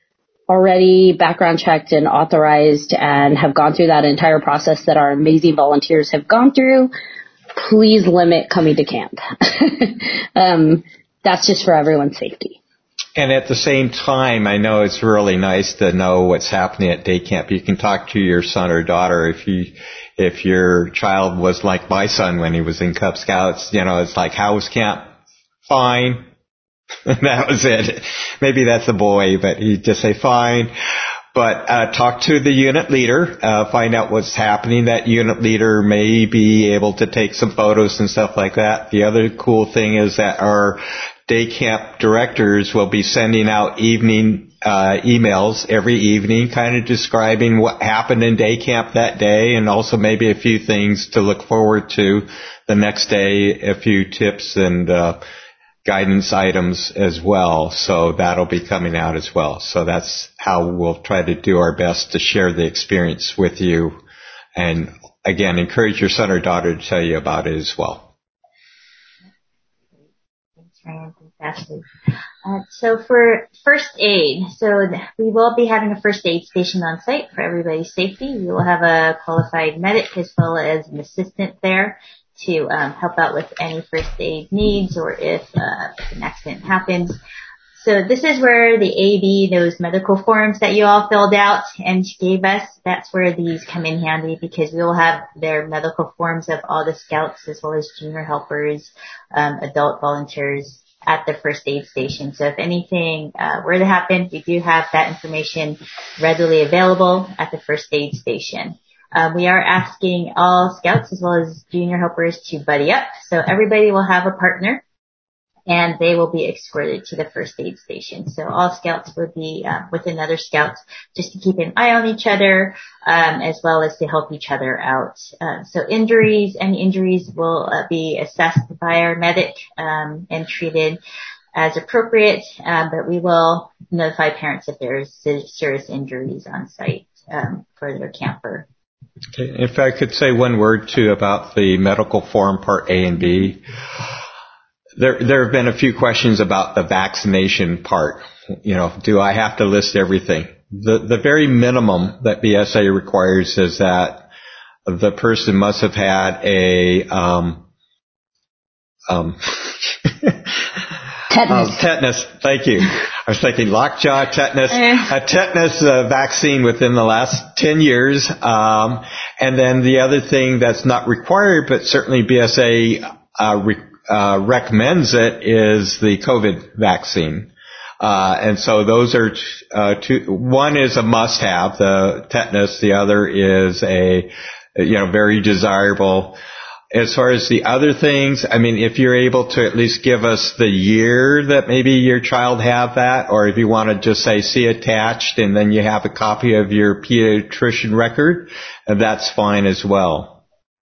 already background checked and authorized and have gone through that entire process that our amazing volunteers have gone through, please limit coming to camp. um, that's just for everyone's safety. And at the same time, I know it's really nice to know what's happening at day camp. You can talk to your son or daughter. If you, if your child was like my son when he was in Cub Scouts, you know, it's like, how was camp? fine. That was it. Maybe that's a boy, but he'd just say fine. But uh, talk to the unit leader, uh, find out what's happening. That unit leader may be able to take some photos and stuff like that. The other cool thing is that our day camp directors will be sending out evening uh, emails every evening, kind of describing what happened in day camp that day, and also maybe a few things to look forward to the next day, a few tips and uh guidance items as well. So that'll be coming out as well. So that's how we'll try to do our best to share the experience with you. And again, encourage your son or daughter to tell you about it as well. Thanks, Ryan. Fantastic. Uh, so for first aid, so we will be having a first aid station on site for everybody's safety. We will have a qualified medic as well as an assistant there to um, help out with any first aid needs or if uh, an accident happens. So this is where the A B, those medical forms that you all filled out and gave us, that's where these come in handy because we will have their medical forms of all the scouts as well as junior helpers, um, adult volunteers at the first aid station. So if anything uh, were to happen, we do have that information readily available at the first aid station. Um, we are asking all scouts as well as junior helpers to buddy up. So everybody will have a partner and they will be escorted to the first aid station. So all scouts will be uh, with another scout just to keep an eye on each other, um, as well as to help each other out. Uh, so injuries, any injuries will uh, be assessed by our medic um, and treated as appropriate, um, but we will notify parents if there's serious injuries on site um, for their camper. Okay. If I could say one word too about the medical form part A and B. There, there have been a few questions about the vaccination part. You know, do I have to list everything? The, the very minimum that B S A requires is that the person must have had a, um, um, tetanus. Um, tetanus. Thank you. I was thinking lockjaw, tetanus, a tetanus uh, vaccine within the last ten years. Um, and then the other thing that's not required, but certainly B S A uh, re- uh, recommends it, is the COVID vaccine. Uh, and so those are uh, two. One is a must-have, the tetanus. The other is a, you know, very desirable. As far as the other things, I mean, if you're able to at least give us the year that maybe your child had that, or if you want to just say see attached and then you have a copy of your pediatrician record, that's fine as well.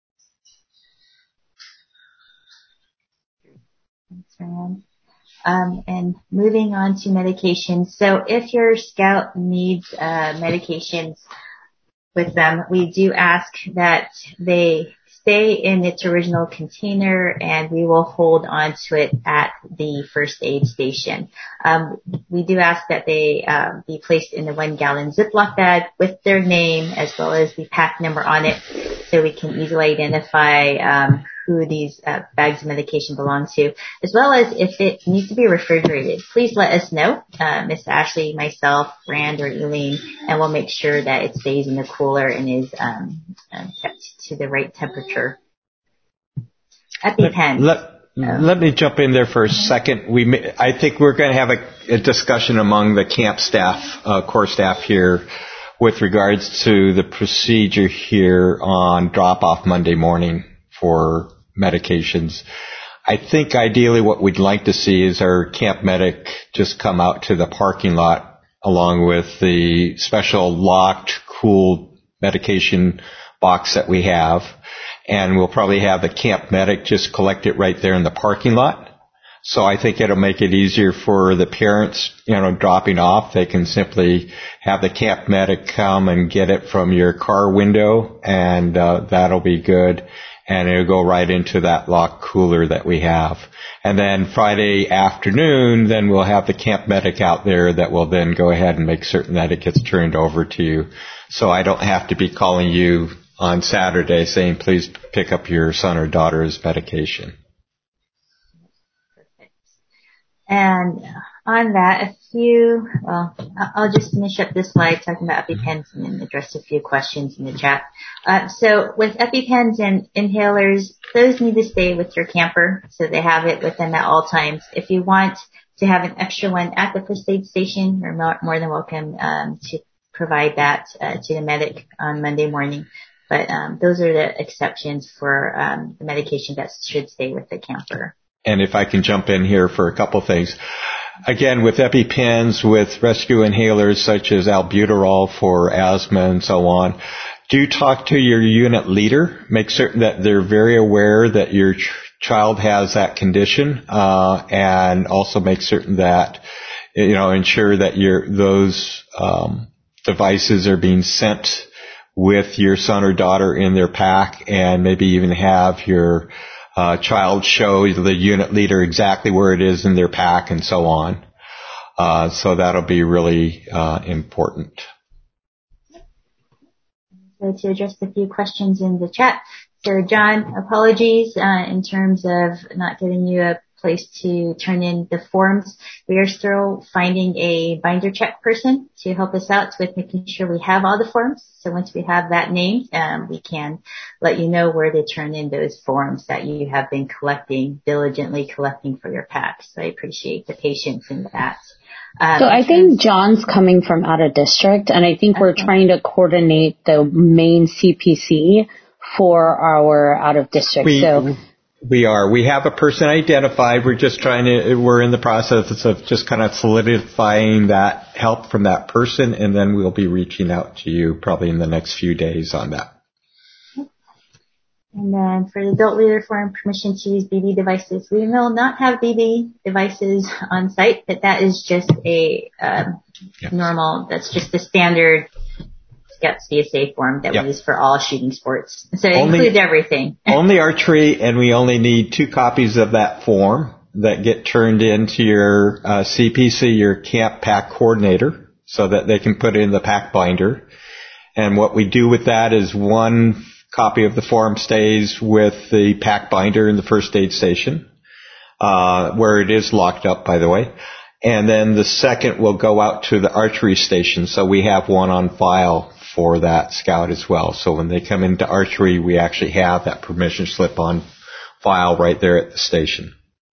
Thanks, Ryan. Um, and moving on to medications. So if your scout needs uh, medications with them, we do ask that they stay in its original container and we will hold on to it at the first aid station. Um, we do ask that they um, be placed in the one gallon Ziploc bag with their name as well as the pack number on it so we can easily identify um, who these uh, bags of medication belong to, as well as if it needs to be refrigerated. Please let us know, uh, Miss Ashley, myself, Rand, or Eileen, and we'll make sure that it stays in the cooler and is um, uh, kept to the right temperature. EpiPen. Let, let, let me jump in there for a second. We, may, I think we're going to have a, a discussion among the camp staff, uh, core staff here, with regards to the procedure here on drop-off Monday morning for medications. I think ideally what we'd like to see is our camp medic just come out to the parking lot along with the special locked, cooled medication box that we have. And we'll probably have the camp medic just collect it right there in the parking lot. So I think it'll make it easier for the parents, you know, dropping off. They can simply have the camp medic come and get it from your car window, and uh, that'll be good. And it'll go right into that locked cooler that we have. And then Friday afternoon, then we'll have the camp medic out there that will then go ahead and make certain that it gets turned over to you. So I don't have to be calling you on Saturday saying, please pick up your son or daughter's medication. And on that, a few, well, I'll just finish up this slide talking about EpiPens and then address a few questions in the chat. Uh, so with EpiPens and inhalers, those need to stay with your camper, so they have it with them at all times. If you want to have an extra one at the first aid station, you're more, more than welcome um, to provide that uh, to the medic on Monday morning. But um, those are the exceptions for um, the medication that should stay with the camper. And if I can jump in here for a couple things. Again, with EpiPens, with rescue inhalers such as albuterol for asthma and so on, do talk to your unit leader. Make certain that they're very aware that your ch- child has that condition, uh, and also make certain that, you know, ensure that your those um, devices are being sent with your son or daughter in their pack, and maybe even have your Uh, child show the unit leader exactly where it is in their pack and so on. Uh, so that'll be really uh, important. So to address a few questions in the chat. So John, apologies uh, in terms of not getting you a place to turn in the forms. We are still finding a binder check person to help us out with making sure we have all the forms. So once we have that named, um, we can let you know where to turn in those forms that you have been collecting, diligently collecting for your packs. So I appreciate the patience in that. Um, so I think John's coming from out of district, and I think okay. we're trying to coordinate the main C P C for our out of district. We, so. We are. We have a person identified. We're just trying to, we're in the process of just kind of solidifying that help from that person, and then we'll be reaching out to you probably in the next few days on that. And then for the adult leader form, permission to use B B devices. We will not have B B devices on site, but that is just a um, yes. normal, that's just the standard Scouts C S A form that yep. we use for all shooting sports. So it only, includes everything. Only archery, and we only need two copies of that form that get turned into your uh, C P C, your camp pack coordinator, so that they can put it in the pack binder. And what we do with that is one copy of the form stays with the pack binder in the first aid station, uh, where it is locked up, by the way. And then the second will go out to the archery station, so we have one on file for that scout as well. So when they come into archery, we actually have that permission slip on file right there at the station.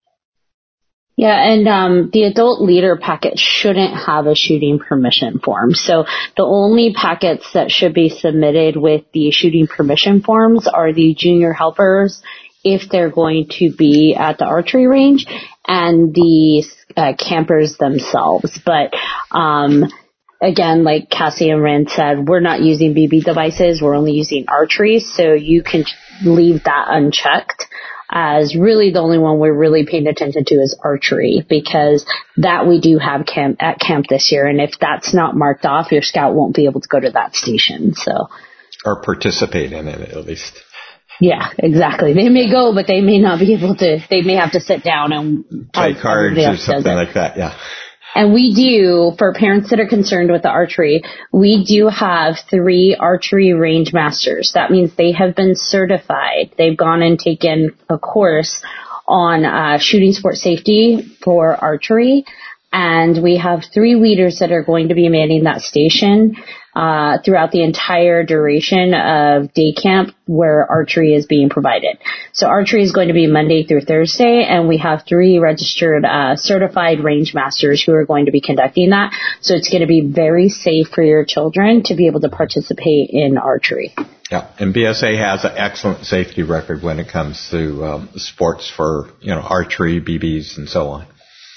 Yeah, and um, the adult leader packet shouldn't have a shooting permission form. So the only packets that should be submitted with the shooting permission forms are the junior helpers, if they're going to be at the archery range, and the uh, campers themselves. But um, again, like Cassie and Rand said, we're not using B B devices. We're only using archery, so you can leave that unchecked. As really the only one we're really paying attention to is archery, because that we do have camp at camp this year. And if that's not marked off, your scout won't be able to go to that station. So, or participate in it at least. Yeah, exactly. They may go, but they may not be able to. They may have to sit down and play cards or something like that. Yeah. And we do, for parents that are concerned with the archery, we do have three archery range masters. That means they have been certified. They've gone and taken a course on uh, shooting sport safety for archery. And we have three leaders that are going to be manning that station uh throughout the entire duration of day camp where archery is being provided. So archery is going to be Monday through Thursday, and we have three registered uh certified range masters who are going to be conducting that. So it's going to be very safe for your children to be able to participate in archery. Yeah, and B S A has an excellent safety record when it comes to um, sports for, you know, archery, B Bs, and so on.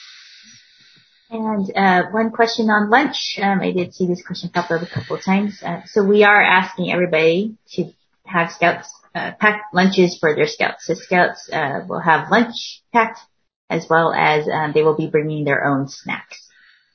And uh, one question on lunch. Um, I did see this question pop up a couple of times. Uh, so we are asking everybody to have scouts uh, pack lunches for their scouts. So scouts uh, will have lunch packed, as well as um, they will be bringing their own snacks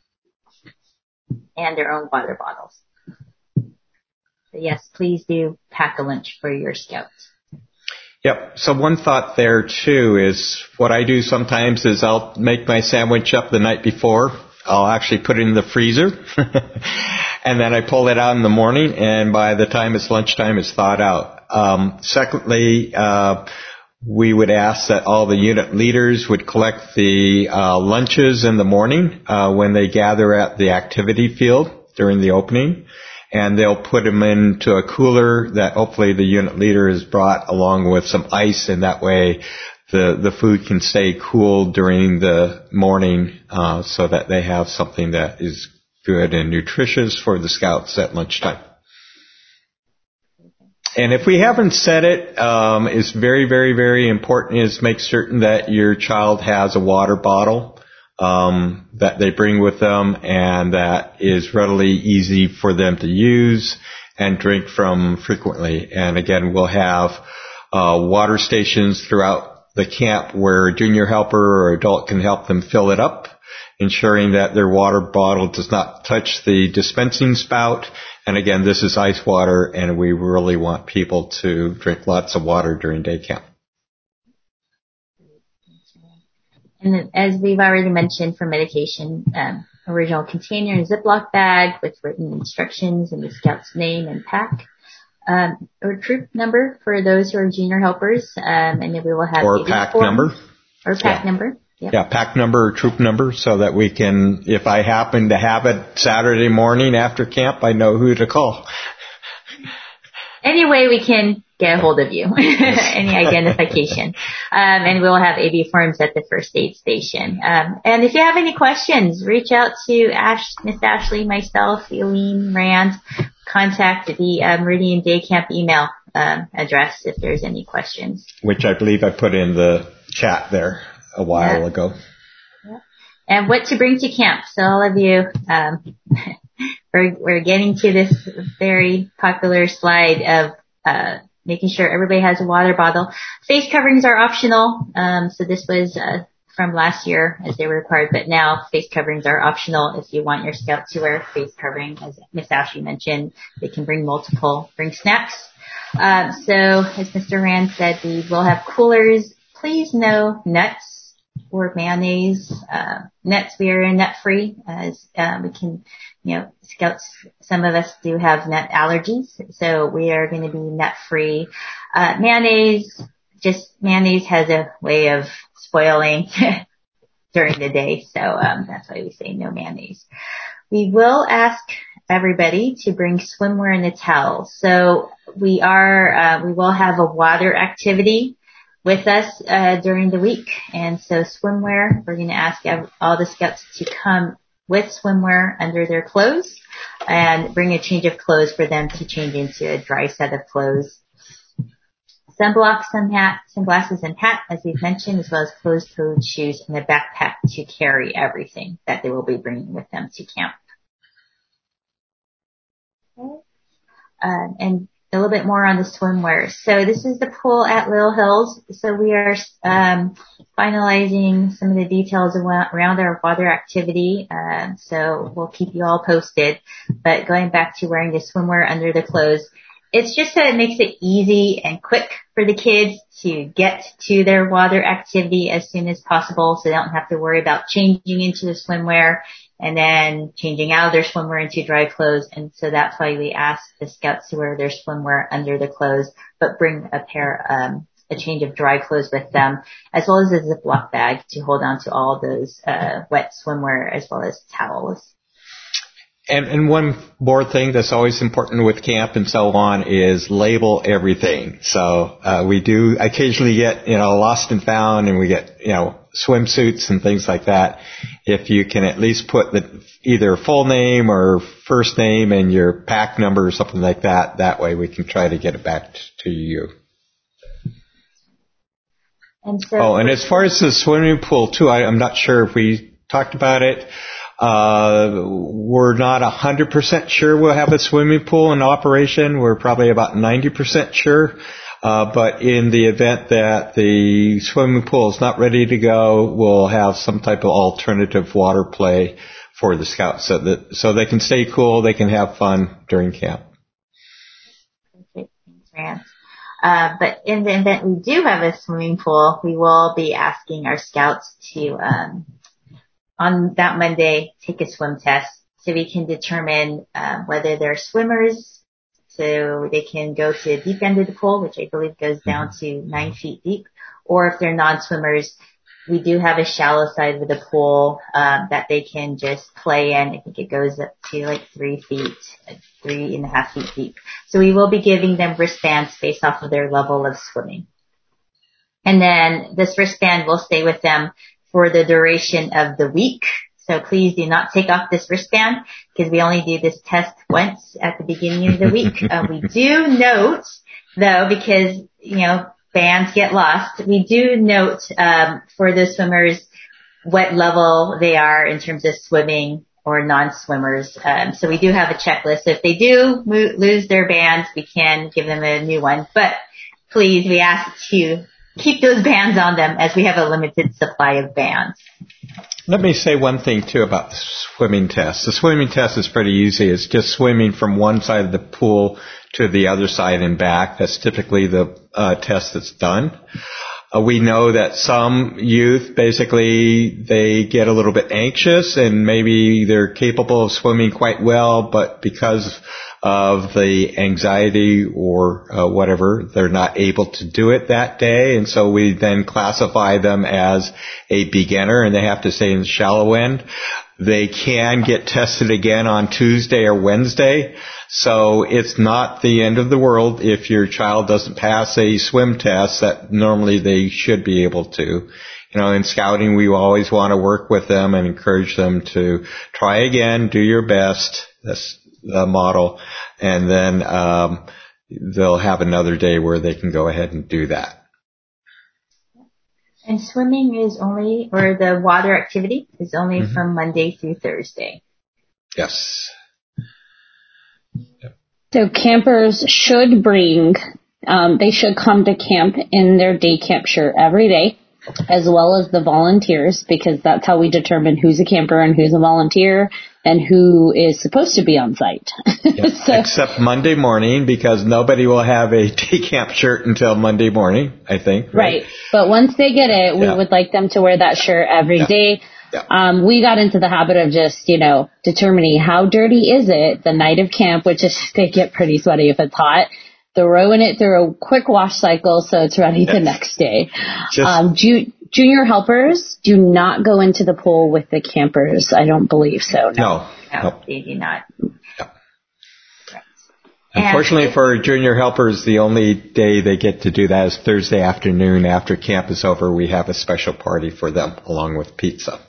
and their own water bottles. So yes, please do pack a lunch for your scouts. Yep. So one thought there too is what I do sometimes is I'll make my sandwich up the night before. I'll actually put it in the freezer and then I pull it out in the morning, and by the time it's lunchtime, it's thawed out. Um, secondly, uh, we would ask that all the unit leaders would collect the uh, lunches in the morning uh, when they gather at the activity field during the opening, and they'll put them into a cooler that hopefully the unit leader has brought along with some ice, and that way the the food can stay cool during the morning uh, so that they have something that is good and nutritious for the scouts at lunchtime. And if we haven't said it, um, it's very, very, very important is make certain that your child has a water bottle um, that they bring with them and that is readily easy for them to use and drink from frequently. And again, we'll have uh, water stations throughout the camp where a junior helper or adult can help them fill it up, ensuring that their water bottle does not touch the dispensing spout. And again, this is ice water, and we really want people to drink lots of water during day camp. And as we've already mentioned for medication, um, original container and Ziploc bag with written instructions and the scout's name and pack. Um, or troop number for those who are junior helpers, um, and then we will have or pack form, number or pack yeah. number. Yep. Yeah, pack number or troop number so that we can, if I happen to have it Saturday morning after camp, I know who to call. Any way we can get a hold of you, any identification. Um, and we'll have A B forms at the first aid station. Um, and if you have any questions, reach out to Ash, Miss Ashley, myself, Eileen, Rand. Contact the uh, Meridian Day Camp email um, address if there's any questions. Which I believe I put in the chat there a while yeah. ago. Yeah. And what to bring to camp. So all of you, um, we're, we're getting to this very popular slide of uh, making sure everybody has a water bottle. Face coverings are optional. Um, so this was uh, from last year as they were required, but now face coverings are optional if you want your scout to wear face covering. As Miss Ashley mentioned, they can bring multiple, bring snacks. Um, so as Mister Rand said, we will have coolers. Please no nuts or mayonnaise. Uh, nuts, we are nut free as uh, we can, you know, scouts, some of us do have nut allergies, so we are going to be nut free. Uh, mayonnaise, just mayonnaise has a way of spoiling during the day, so um, that's why we say no mayonnaise. We will ask everybody to bring swimwear and a towel. So we are, uh, we will have a water activity with us uh, during the week, and so swimwear, we're going to ask all the scouts to come with swimwear under their clothes and bring a change of clothes for them to change into a dry set of clothes. Sunblock, sun hat, sunglasses, and hat, as we've mentioned, as well as closed-toed shoes and a backpack to carry everything that they will be bringing with them to camp. Okay. Um, and a little bit more on the swimwear. So this is the pool at Little Hills. So we are um, finalizing some of the details around our water activity. Uh, so we'll keep you all posted. But going back to wearing the swimwear under the clothes, it's just that it makes it easy and quick for the kids to get to their water activity as soon as possible, so they don't have to worry about changing into the swimwear and then changing out of their swimwear into dry clothes. And so that's why we ask the scouts to wear their swimwear under the clothes, but bring a pair, um, a change of dry clothes with them, as well as a Ziploc bag to hold on to all those uh, wet swimwear as well as towels. And, and one more thing that's always important with camp and so on is label everything. So uh, we do occasionally get, you know, lost and found, and we get, you know, swimsuits and things like that. If you can at least put the either full name or first name and your pack number or something like that, that way we can try to get it back t- to you. And so, oh, and as far as the swimming pool too, I, I'm not sure if we talked about it. Uh, we're not one hundred percent sure we'll have a swimming pool in operation. We're probably about ninety percent sure. Uh, but in the event that the swimming pool is not ready to go, we'll have some type of alternative water play for the scouts so that, so they can stay cool, they can have fun during camp. Okay, thanks, Rand. Uh, but in the event we do have a swimming pool, we will be asking our scouts to, um, on that Monday, take a swim test so we can determine um, whether they're swimmers, so they can go to the deep end of the pool, which I believe goes down to nine feet deep, or if they're non-swimmers, we do have a shallow side with a pool um, that they can just play in. I think it goes up to like three feet, three and a half feet deep. So we will be giving them wristbands based off of their level of swimming. And then this wristband will stay with them for the duration of the week. So please do not take off this wristband because we only do this test once at the beginning of the week. uh, we do note, though, because, you know, bands get lost, we do note um, for the swimmers what level they are in terms of swimming or non-swimmers. Um, so we do have a checklist. So if they do mo- lose their bands, we can give them a new one. But please, we ask to keep those bands on them as we have a limited supply of bands. Let me say one thing, too, about the swimming test. The swimming test is pretty easy. It's just swimming from one side of the pool to the other side and back. That's typically the uh, test that's done. Uh, we know that some youth, basically, they get a little bit anxious and maybe they're capable of swimming quite well, but because of the anxiety or uh, whatever, they're not able to do it that day. And so we then classify them as a beginner and they have to stay in the shallow end. They can get tested again on Tuesday or Wednesday. So it's not the end of the world if your child doesn't pass a swim test that normally they should be able to. You know, in scouting, we always want to work with them and encourage them to try again, do your best. That's the model. And then um, they'll have another day where they can go ahead and do that. And swimming is only, or the water activity is only mm-hmm. from Monday through Thursday. Yes. Yep. So campers should bring, um, they should come to camp in their day camp shirt every day, as well as the volunteers, because that's how we determine who's a camper and who's a volunteer and who is supposed to be on site. Yep. So, except Monday morning, because nobody will have a day camp shirt until Monday morning, I think. Right. Right. But once they get it, we yeah. would like them to wear that shirt every yeah. day. Yeah. Um, we got into the habit of just, you know, determining how dirty is it the night of camp, which is they get pretty sweaty if it's hot. Throwing it through a quick wash cycle so it's ready yes. the next day. Just, um, ju- junior helpers do not go into the pool with the campers. I don't believe so. No, no, no. They do not. No. Right. Unfortunately and for junior helpers, the only day they get to do that is Thursday afternoon after camp is over. We have a special party for them along with pizza.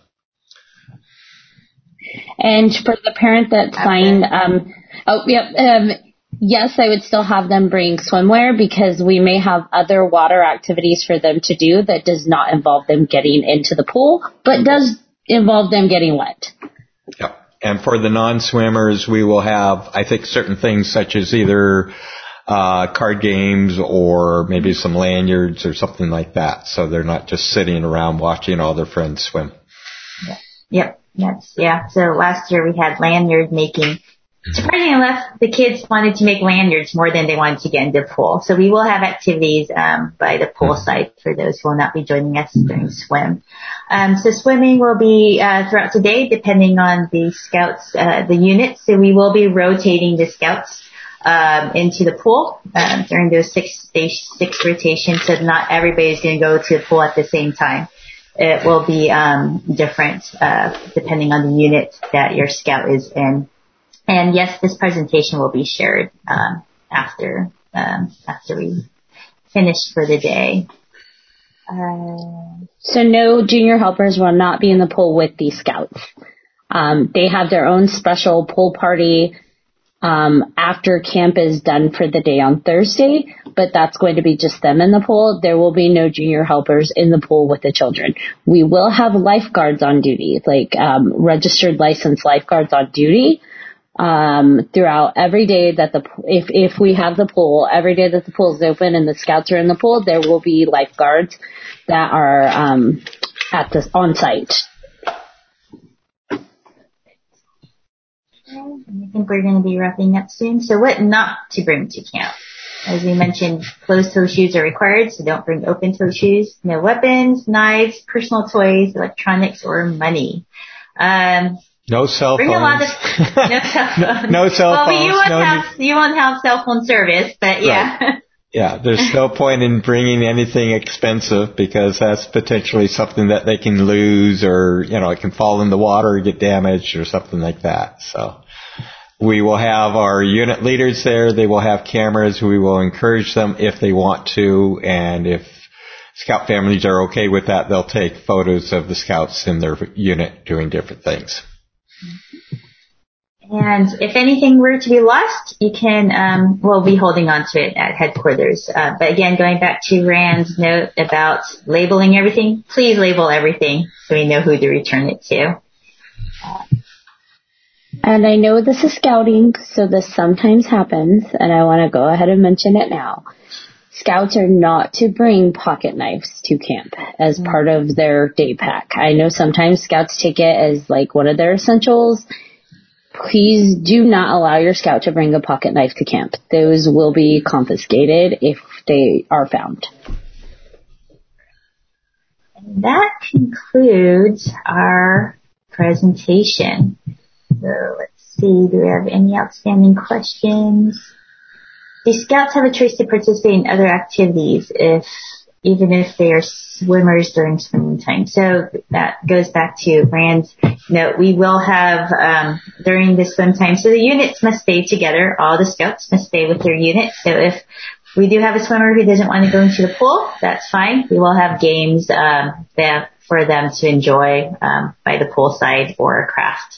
And for the parent that signed, um, oh, yep, um, yes, I would still have them bring swimwear because we may have other water activities for them to do that does not involve them getting into the pool, but does involve them getting wet. Yep. And for the non-swimmers, we will have, I think, certain things such as either uh, card games or maybe some lanyards or something like that. So they're not just sitting around watching all their friends swim. Yep. Yep. Yes, yeah. So last year we had lanyard making. Surprisingly enough, the kids wanted to make lanyards more than they wanted to get into the pool. So we will have activities um, by the pool site for those who will not be joining us during swim. Um, so swimming will be uh, throughout the day, depending on the scouts, uh, the units. So we will be rotating the scouts um, into the pool uh, during those six stage six rotations. So not everybody's going to go to the pool at the same time. It will be um, different uh, depending on the unit that your scout is in. And yes, this presentation will be shared um, after um, after we finish for the day. Uh, so no junior helpers will not be in the pool with these scouts. Um, they have their own special pool party um, after camp is done for the day on Thursday, but that's going to be just them in the pool. There will be no junior helpers in the pool with the children. We will have lifeguards on duty, like um, registered licensed lifeguards on duty. Um, throughout every day that the, if, if we have the pool, every day that the pool is open and the scouts are in the pool, there will be lifeguards that are, um, at the, on site. I think we're going to be wrapping up soon. So what not to bring to camp? As we mentioned, closed-toe shoes are required, so don't bring open-toe shoes. No weapons, knives, personal toys, electronics, or money. Um, No cell Bring phones. a lot of, no cell phones. no, no cell well, phones. Well, you won't no have, you won't have cell phone service, but yeah. Right. Yeah, there's no point in bringing anything expensive because that's potentially something that they can lose or, you know, it can fall in the water or get damaged or something like that. So we will have our unit leaders there. They will have cameras. We will encourage them if they want to. And if Scout families are okay with that, they'll take photos of the Scouts in their unit doing different things. And if anything were to be lost, you can, um, we'll be holding on to it at headquarters. Uh, but again, going back to Rand's note about labeling everything, please label everything so we know who to return it to. And I know this is scouting, so this sometimes happens, and I want to go ahead and mention it now. Scouts are not to bring pocket knives to camp as part of their day pack. I know sometimes Scouts take it as like one of their essentials. Please do not allow your Scout to bring a pocket knife to camp. Those will be confiscated if they are found. And that concludes our presentation. So let's see, do we have any outstanding questions? Do Scouts have a choice to participate in other activities if, even if they are swimmers during swimming time? So that goes back to Rand's note. We will have, um, during the swim time, so the units must stay together. All the Scouts must stay with their unit. So if we do have a swimmer who doesn't want to go into the pool, that's fine. We will have games, um, that for them to enjoy, um, by the poolside or a craft.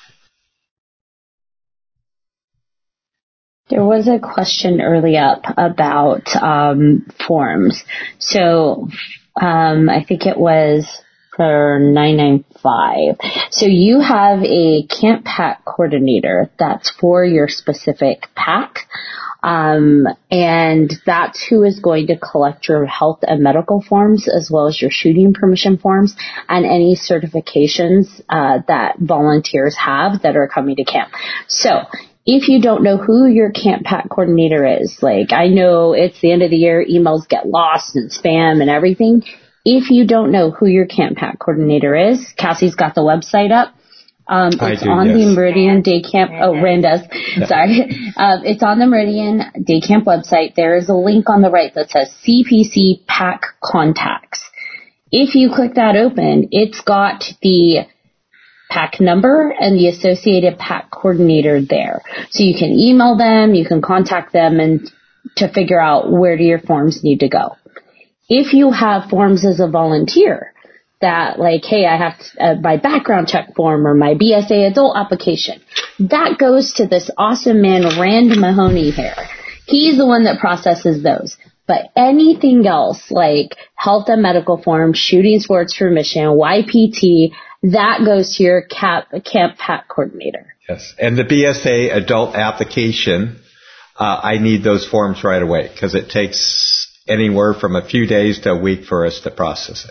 There was a question early up about um, forms. So um, I think it was for nine ninety-five. So you have a camp pack coordinator that's for your specific pack. Um, and that's who is going to collect your health and medical forms as well as your shooting permission forms and any certifications uh, that volunteers have that are coming to camp. So if you don't know who your camp pack coordinator is, like I know it's the end of the year, emails get lost and spam and everything. If you don't know who your camp pack coordinator is, Cassie's got the website up. Um, it's do, on yes. the Meridian Day Camp. Oh, Rand does. Sorry. Um, it's on the Meridian Day Camp website. There is a link on the right that says C P C Pack Contacts. If you click that open, it's got the pack number and the associated pack coordinator there. So you can email them, you can contact them and to figure out where do your forms need to go. If you have forms as a volunteer that like, hey, I have uh, my background check form or my B S A adult application, that goes to this awesome man, Rand Mahoney here. He's the one that processes those. But anything else like health and medical forms, shooting sports permission, Y P T, that goes to your camp, camp pack coordinator. Yes. And the B S A adult application, uh, I need those forms right away because it takes anywhere from a few days to a week for us to process it.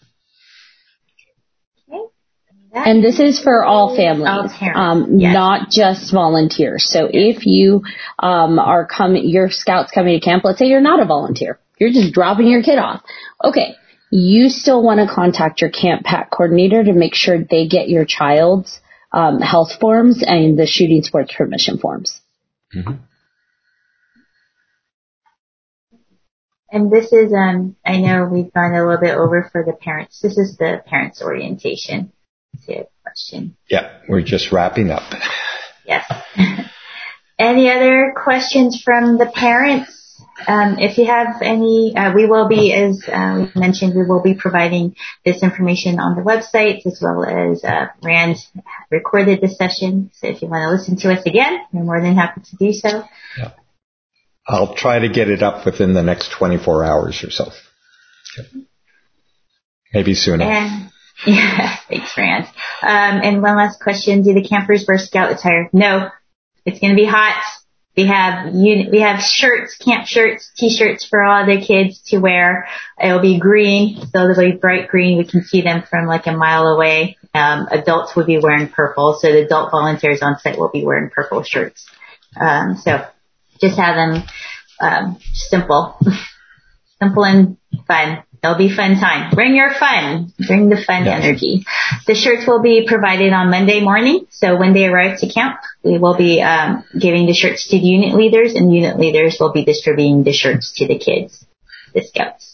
And this is for all families, all parents, um, yes. not just volunteers. So if you um, are coming, your Scouts coming to camp, let's say you're not a volunteer, you're just dropping your kid off. Okay, you still want to contact your camp pack coordinator to make sure they get your child's um, health forms and the shooting sports permission forms. Mm-hmm. And this is, um, I know we've gone a little bit over for the parents. This is the parents' orientation. To question. Yeah, we're just wrapping up. Yes. Any other questions from the parents? Um, if you have any, uh, we will be, as uh, we mentioned, we will be providing this information on the website as well as uh, Rand recorded this session. So if you want to listen to us again, you're more than happy to do so. Yeah. I'll try to get it up within the next twenty-four hours or so. Okay. Maybe sooner. And, yeah, thanks, Rand. Um, and one last question. Do the campers wear Scout attire? No. It's going to be hot. We have uni- we have shirts, camp shirts, t-shirts for all the kids to wear. It'll be green, so it'll be bright green. We can see them from like a mile away. Um, adults will be wearing purple, so the adult volunteers on site will be wearing purple shirts. Um, so just have them um, simple, simple and fun. It'll be fun time. Bring your fun. Bring the fun yes. energy. The shirts will be provided on Monday morning. So when they arrive to camp, we will be um, giving the shirts to the unit leaders, and unit leaders will be distributing the shirts to the kids, the scouts.